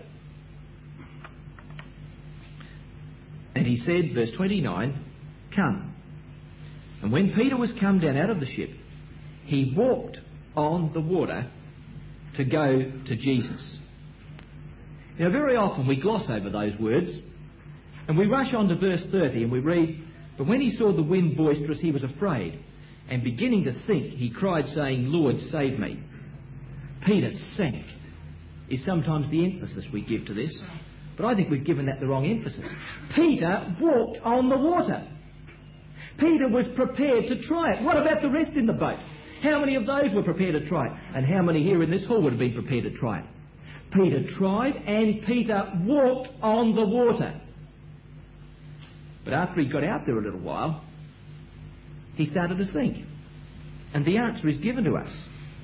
And he said, verse 29, "Come." And when Peter was come down out of the ship, he walked on the water to go to Jesus. Now, very often we gloss over those words and we rush on to verse 30 and we read, "But when he saw the wind boisterous, he was afraid, and beginning to sink, he cried, saying, Lord, save me." Peter sank is sometimes the emphasis we give to this, but I think we've given that the wrong emphasis. Peter walked on the water. Peter was prepared to try it. What about the rest in the boat? How many of those were prepared to try it? And how many here in this hall would have been prepared to try it? Peter tried, and Peter walked on the water. But after he got out there a little while, he started to sink. And the answer is given to us.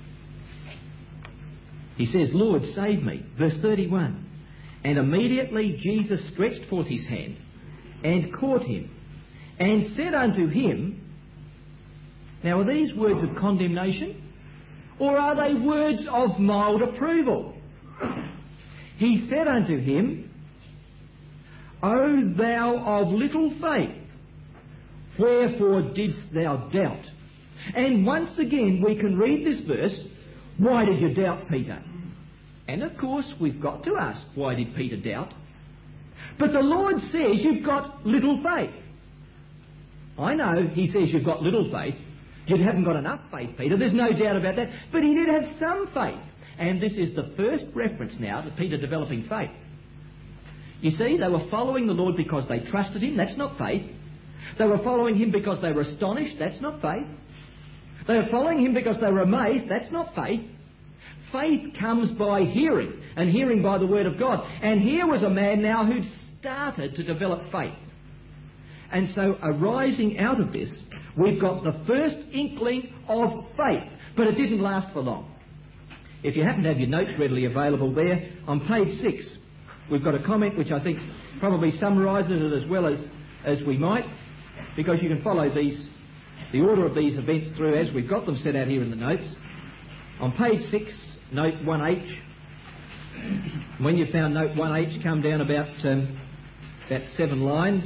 He says, "Lord, save me." Verse 31. "And immediately Jesus stretched forth his hand and caught him and said unto him," now are these words of condemnation or are they words of mild approval? He said unto him, "O thou of little faith, wherefore didst thou doubt?" And once again we can read this verse, why did you doubt, Peter? And of course we've got to ask, why did Peter doubt? But the Lord says you've got little faith. I know he says you've got little faith. You haven't got enough faith, Peter. There's no doubt about that. But he did have some faith. And this is the first reference now to Peter developing faith. You see, they were following the Lord because they trusted him. That's not faith. They were following him because they were astonished. That's not faith. They were following him because they were amazed. That's not faith. Faith comes by hearing, and hearing by the word of God. And here was a man now who'd started to develop faith. And so arising out of this, we've got the first inkling of faith. But it didn't last for long. If you happen to have your notes readily available there, on page 6, we've got a comment which I think probably summarises it as well as we might, because you can follow the order of these events through as we've got them set out here in the notes. On page 6, note 1H. When you've found note 1H, come down about 7 lines.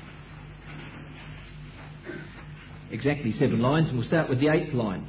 Exactly 7 lines, and we'll start with the 8th line.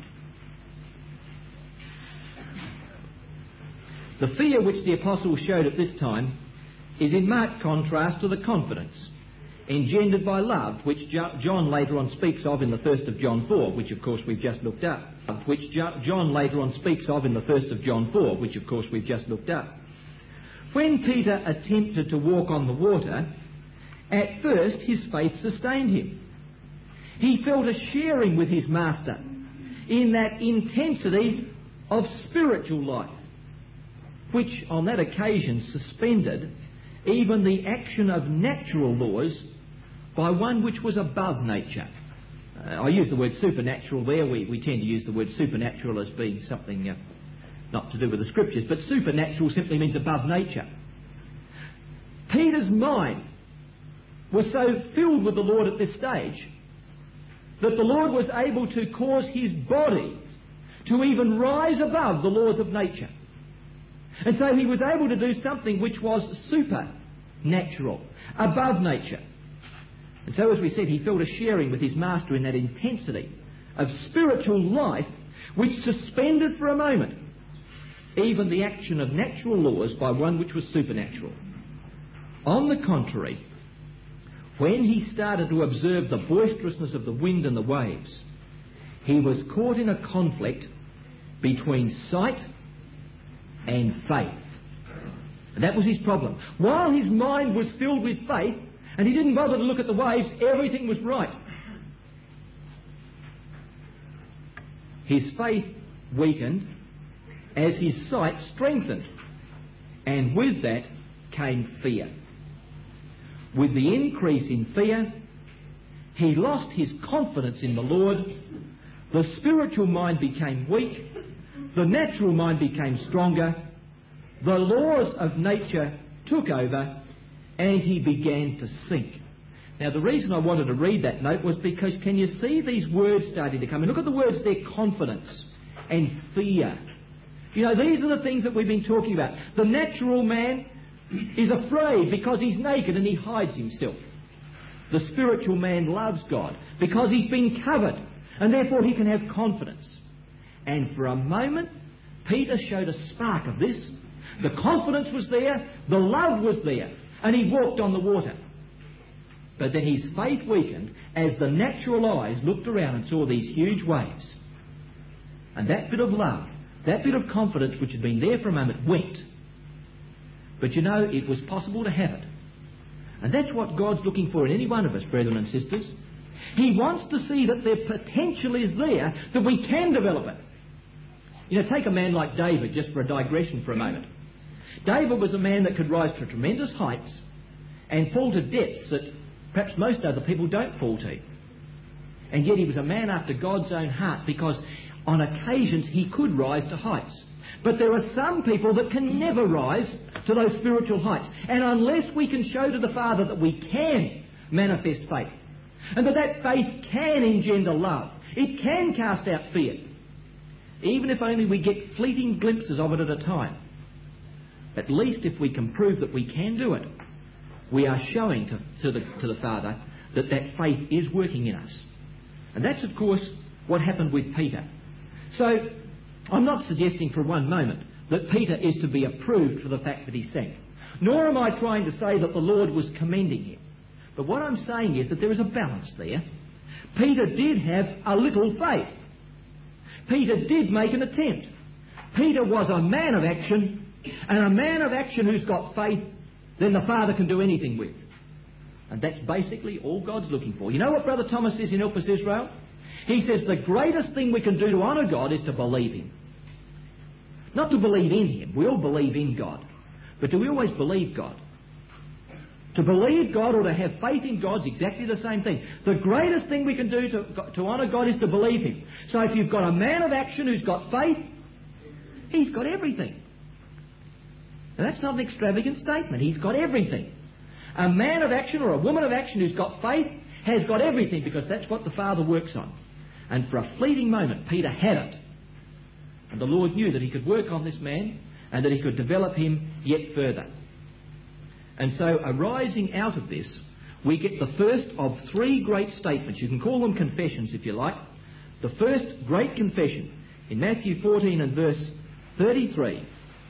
The fear which the apostles showed at this time is in marked contrast to the confidence engendered by love, which John later on speaks of in the 1st of John 4, which of course we've just looked up. John later on speaks of in the 1st of John 4, which of course we've just looked up. When Peter attempted to walk on the water, at first his faith sustained him. He felt a sharing with his master in that intensity of spiritual life, which on that occasion suspended even the action of natural laws by one which was above nature. I use the word supernatural there. We tend to use the word supernatural as being something not to do with the Scriptures, but supernatural simply means above nature. Peter's mind was so filled with the Lord at this stage that the Lord was able to cause his body to even rise above the laws of nature. And so he was able to do something which was supernatural, above nature. And so, as we said, he felt a sharing with his master in that intensity of spiritual life which suspended for a moment even the action of natural laws by one which was supernatural. On the contrary, when he started to observe the boisterousness of the wind and the waves, he was caught in a conflict between sight and faith. And that was his problem. While his mind was filled with faith, and he didn't bother to look at the waves, everything was right. His faith weakened as his sight strengthened, and with that came fear. With the increase in fear, he lost his confidence in the Lord. The spiritual mind became weak. The natural mind became stronger. The laws of nature took over, and he began to sink. Now, the reason I wanted to read that note was because can you see these words starting to come in? Look at the words there, confidence and fear. You know, these are the things that we've been talking about. The natural man is afraid because he's naked and he hides himself. The spiritual man loves God because he's been covered, and therefore he can have confidence. And for a moment, Peter showed a spark of this. The confidence was there, the love was there, and he walked on the water. But then his faith weakened as the natural eyes looked around and saw these huge waves. And that bit of love, that bit of confidence which had been there for a moment went. But you know, it was possible to have it. And that's what God's looking for in any one of us, brethren and sisters. He wants to see that the potential is there, that we can develop it. You know, take a man like David, just for a digression for a moment. David was a man that could rise to tremendous heights and fall to depths that perhaps most other people don't fall to. And yet he was a man after God's own heart, because on occasions he could rise to heights. But there are some people that can never rise to those spiritual heights. And unless we can show to the Father that we can manifest faith, and that faith can engender love, it can cast out fear, even if only we get fleeting glimpses of it at a time, at least if we can prove that we can do it, we are showing to the Father that that faith is working in us. And that's, of course, what happened with Peter. So, I'm not suggesting for one moment that Peter is to be approved for the fact that he sank. Nor am I trying to say that the Lord was commending him. But what I'm saying is that there is a balance there. Peter did have a little faith. Peter did make an attempt. Peter was a man of action, and a man of action who's got faith, then the Father can do anything with. And that's basically all God's looking for. You know what Brother Thomas says in Help Us Israel? He says the greatest thing we can do to honour God is to believe Him. Not to believe in Him. We all believe in God. But do we always believe God? To believe God or to have faith in God is exactly the same thing. The greatest thing we can do to honour God is to believe Him. So if you've got a man of action who's got faith, he's got everything. Now that's not an extravagant statement. He's got everything. A man of action or a woman of action who's got faith has got everything, because that's what the Father works on. And for a fleeting moment, Peter had it. And the Lord knew that He could work on this man and that He could develop him yet further. And so, arising out of this, we get the first of three great statements. You can call them confessions if you like. The first great confession in Matthew 14 and verse 33.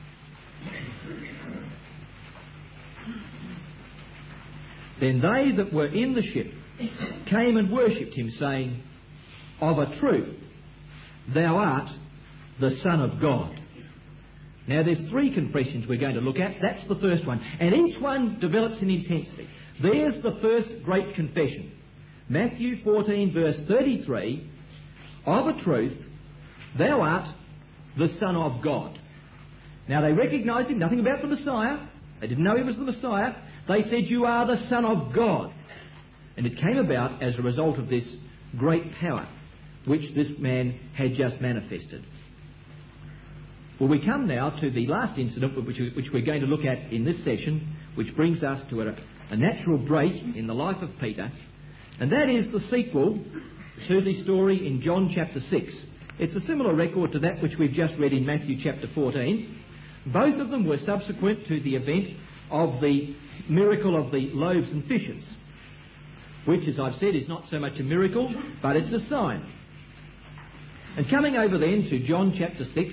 Then they that were in the ship came and worshipped Him, saying, Of a truth, Thou art the Son of God. Now, there's 3 confessions we're going to look at. That's the first one. And each one develops in intensity. There's the first great confession. Matthew 14, verse 33, of a truth, thou art the Son of God. Now, they recognised him, nothing about the Messiah. They didn't know he was the Messiah. They said, you are the Son of God. And it came about as a result of this great power which this man had just manifested. Well, we come now to the last incident which we're going to look at in this session, which brings us to a natural break in the life of Peter, and that is the sequel to the story in John chapter 6. It's a similar record to that which we've just read in Matthew chapter 14. Both of them were subsequent to the event of the miracle of the loaves and fishes, which, as I've said, is not so much a miracle, but it's a sign. And coming over then to John chapter 6,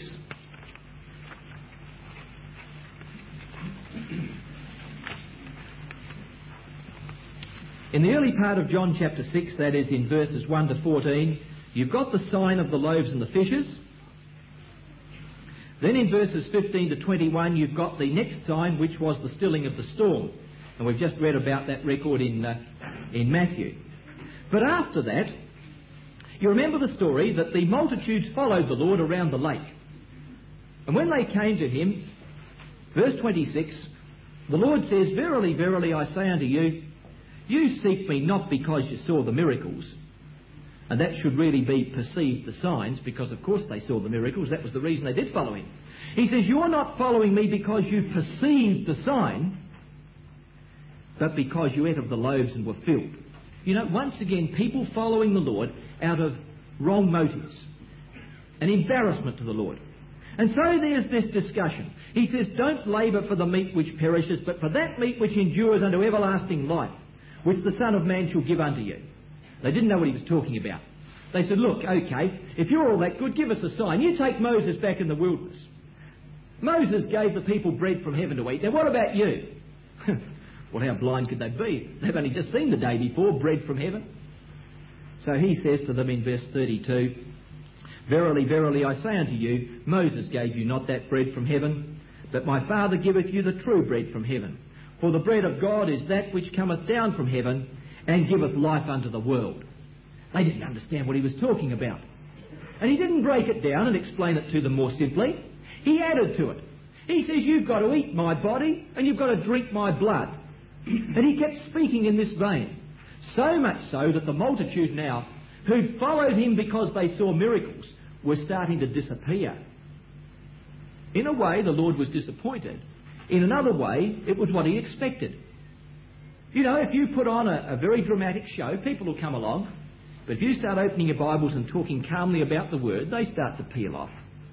in the early part of John chapter 6, that is in verses 1 to 14, you've got the sign of the loaves and the fishes. Then in verses 15 to 21, you've got the next sign, which was the stilling of the storm. And we've just read about that record in Matthew. But after that, you remember the story that the multitudes followed the Lord around the lake. And when they came to him, verse 26, the Lord says, verily, verily, I say unto you, you seek me not because you saw the miracles. And that should really be perceived, the signs, because of course they saw the miracles. That was the reason they did follow him. He says, you're not following me because you perceived the sign, but because you ate of the loaves and were filled. You know, once again, people following the Lord out of wrong motives, an embarrassment to the Lord. And so there's this discussion. He says, don't labour for the meat which perishes, but for that meat which endures unto everlasting life, which the Son of Man shall give unto you. They didn't know what he was talking about. They said, look, okay, if you're all that good, give us a sign. You take Moses back in the wilderness. Moses gave the people bread from heaven to eat. Now what about you? Well, how blind could they be? They've only just seen the day before bread from heaven. So he says to them in verse 32, verily, verily, I say unto you, Moses gave you not that bread from heaven, but my Father giveth you the true bread from heaven. For the bread of God is that which cometh down from heaven, and giveth life unto the world. They didn't understand what he was talking about. And he didn't break it down and explain it to them more simply. He added to it. He says, you've got to eat my body and you've got to drink my blood. And he kept speaking in this vein. So much so that the multitude now, who'd followed him because they saw miracles, were starting to disappear. In a way, the Lord was disappointed. In another way, it was what he expected. You know, if you put on a very dramatic show, people will come along. But if you start opening your Bibles and talking calmly about the Word, they start to peel off.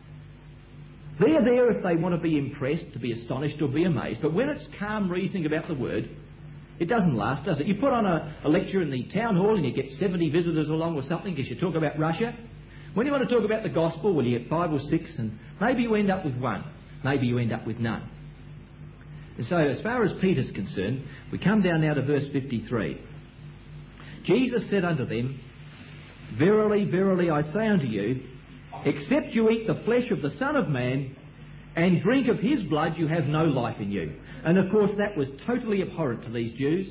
They're there if they want to be impressed, to be astonished or be amazed. But when it's calm reasoning about the Word, it doesn't last, does it? You put on a lecture in the town hall and you get 70 visitors along or something because you talk about Russia. When you want to talk about the gospel, well, you get 5 or 6 and maybe you end up with 1. Maybe you end up with none. And so as far as Peter's concerned, we come down now to verse 53. Jesus said unto them, verily, verily, I say unto you, except you eat the flesh of the Son of Man and drink of his blood, you have no life in you. And of course that was totally abhorrent to these Jews.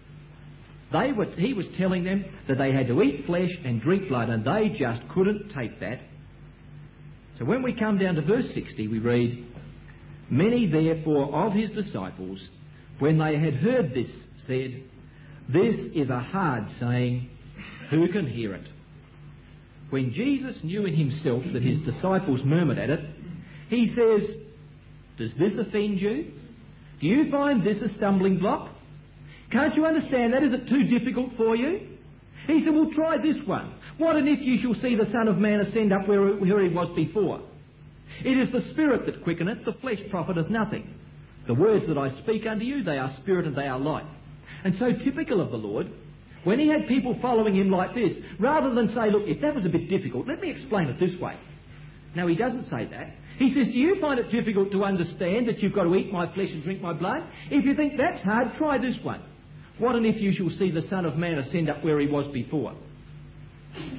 He was telling them that they had to eat flesh and drink blood, and they just couldn't take that. So when we come down to verse 60, we read, many therefore of his disciples, when they had heard this, said, this is a hard saying, who can hear it? When Jesus knew in himself that his disciples murmured at it, he says, does this offend you? Do you find this a stumbling block? Can't you understand that? Is it too difficult for you? He said, well, try this one. What and if you shall see the Son of Man ascend up where he was before? It is the Spirit that quickeneth, the flesh profiteth nothing. The words that I speak unto you, they are spirit and they are life. And so typical of the Lord, when he had people following him like this, rather than say, look, if that was a bit difficult, let me explain it this way. No, he doesn't say that. He says, do you find it difficult to understand that you've got to eat my flesh and drink my blood? If you think that's hard, try this one. What and if you shall see the Son of Man ascend up where he was before?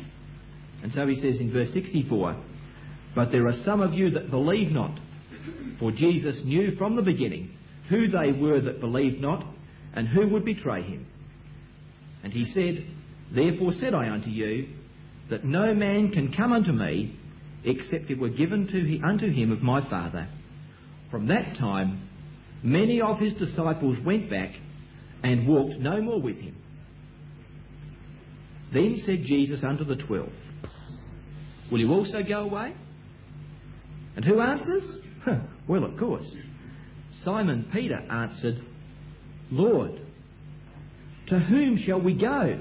And so he says in verse 64, but there are some of you that believe not. For Jesus knew from the beginning who they were that believed not, and who would betray him. And he said, Therefore said I unto you, that no man can come unto me, except it were given unto him of my Father. From that time many of his disciples went back, and walked no more with him. Then said Jesus unto the 12, Will you also go away? And who answers? Well, of course. Simon Peter answered, Lord, to whom shall we go?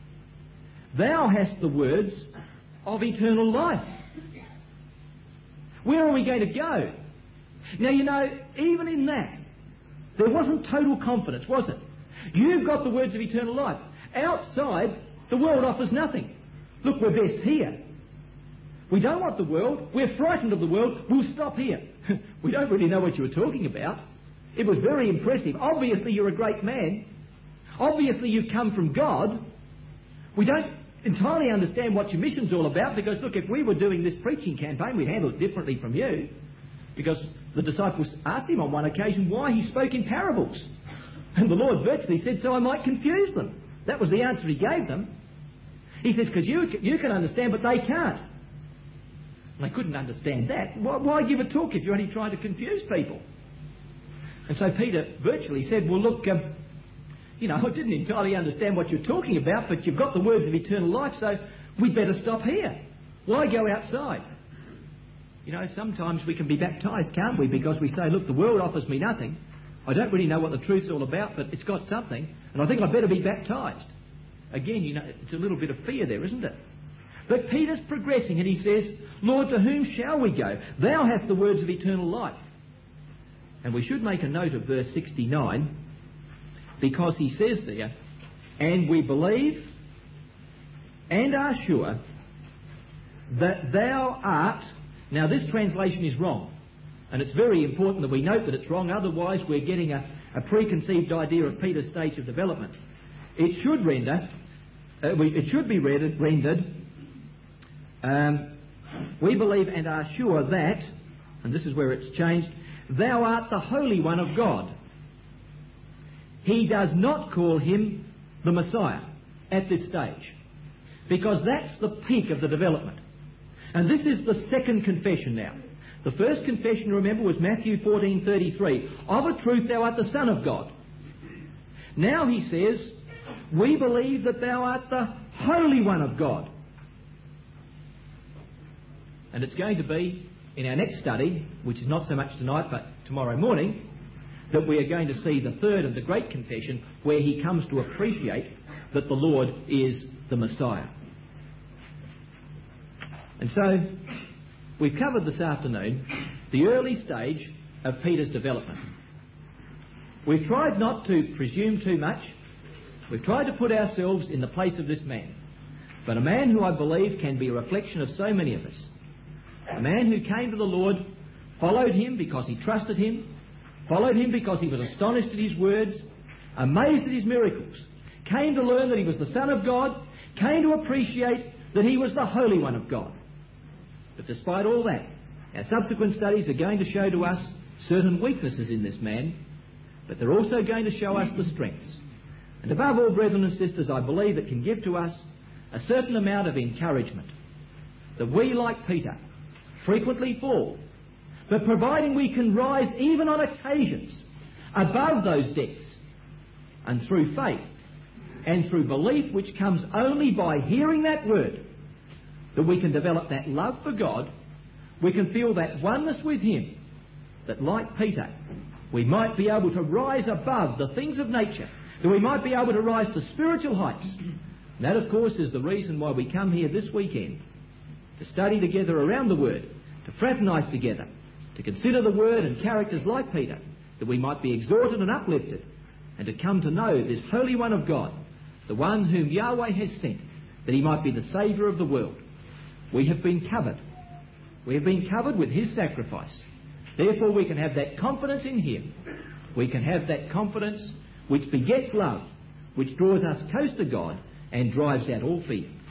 Thou hast the words of eternal life. Where are we going to go? Now, you know, even in that, there wasn't total confidence, was it? You've got the words of eternal life. Outside, the world offers nothing. Look, we're best here. We don't want the world. We're frightened of the world. We'll stop here. We don't really know what you were talking about. It was very impressive. Obviously, you're a great man. Obviously, you've come from God. We don't entirely understand what your mission's all about, because, look, if we were doing this preaching campaign, we'd handle it differently from you. Because the disciples asked him on one occasion why he spoke in parables. And the Lord virtually said, so I might confuse them. That was the answer he gave them. He says, because you can understand, but they can't. And they couldn't understand that. Why give a talk if you're only trying to confuse people? And so Peter virtually said, well, look, you know, I didn't entirely understand what you're talking about, but you've got the words of eternal life, so we'd better stop here. Why go outside? You know, sometimes we can be baptised, can't we? Because we say, look, the world offers me nothing. I don't really know what the truth's all about, but it's got something, and I think I'd better be baptised. Again, you know, it's a little bit of fear there, isn't it? But Peter's progressing, and he says, Lord, to whom shall we go? Thou hast the words of eternal life. And we should make a note of verse 69, because he says there, and we believe and are sure that thou art... Now, this translation is wrong, and it's very important that we note that it's wrong, otherwise we're getting a preconceived idea of Peter's stage of development. It should be rendered, we believe and are sure that, and this is where it's changed, thou art the Holy One of God. He does not call him the Messiah at this stage, because that's the peak of the development. And this is the second confession now. The first confession, remember, was Matthew 14:33. Of a truth thou art the Son of God. Now he says, we believe that thou art the Holy One of God. And it's going to be in our next study, which is not so much tonight but tomorrow morning, that we are going to see the third of the great confession, where he comes to appreciate that the Lord is the Messiah. And so, we've covered this afternoon the early stage of Peter's development. We've tried not to presume too much. We've tried to put ourselves in the place of this man. But a man who I believe can be a reflection of so many of us. A man who came to the Lord, followed him because he trusted him, followed him because he was astonished at his words, amazed at his miracles, came to learn that he was the Son of God, came to appreciate that he was the Holy One of God. But despite all that, our subsequent studies are going to show to us certain weaknesses in this man, but they're also going to show us the strengths. And above all, brethren and sisters, I believe it can give to us a certain amount of encouragement that we, like Peter, frequently fall, but providing we can rise even on occasions above those depths, and through faith and through belief, which comes only by hearing that word, that we can develop that love for God, we can feel that oneness with him, that like Peter, we might be able to rise above the things of nature, that we might be able to rise to spiritual heights. And that, of course, is the reason why we come here this weekend, to study together around the Word, to fraternise together, to consider the Word and characters like Peter, that we might be exhorted and uplifted, and to come to know this Holy One of God, the one whom Yahweh has sent, that he might be the Saviour of the world. We have been covered. We have been covered with his sacrifice. Therefore we can have that confidence in him. We can have that confidence which begets love, which draws us close to God and drives out all fear.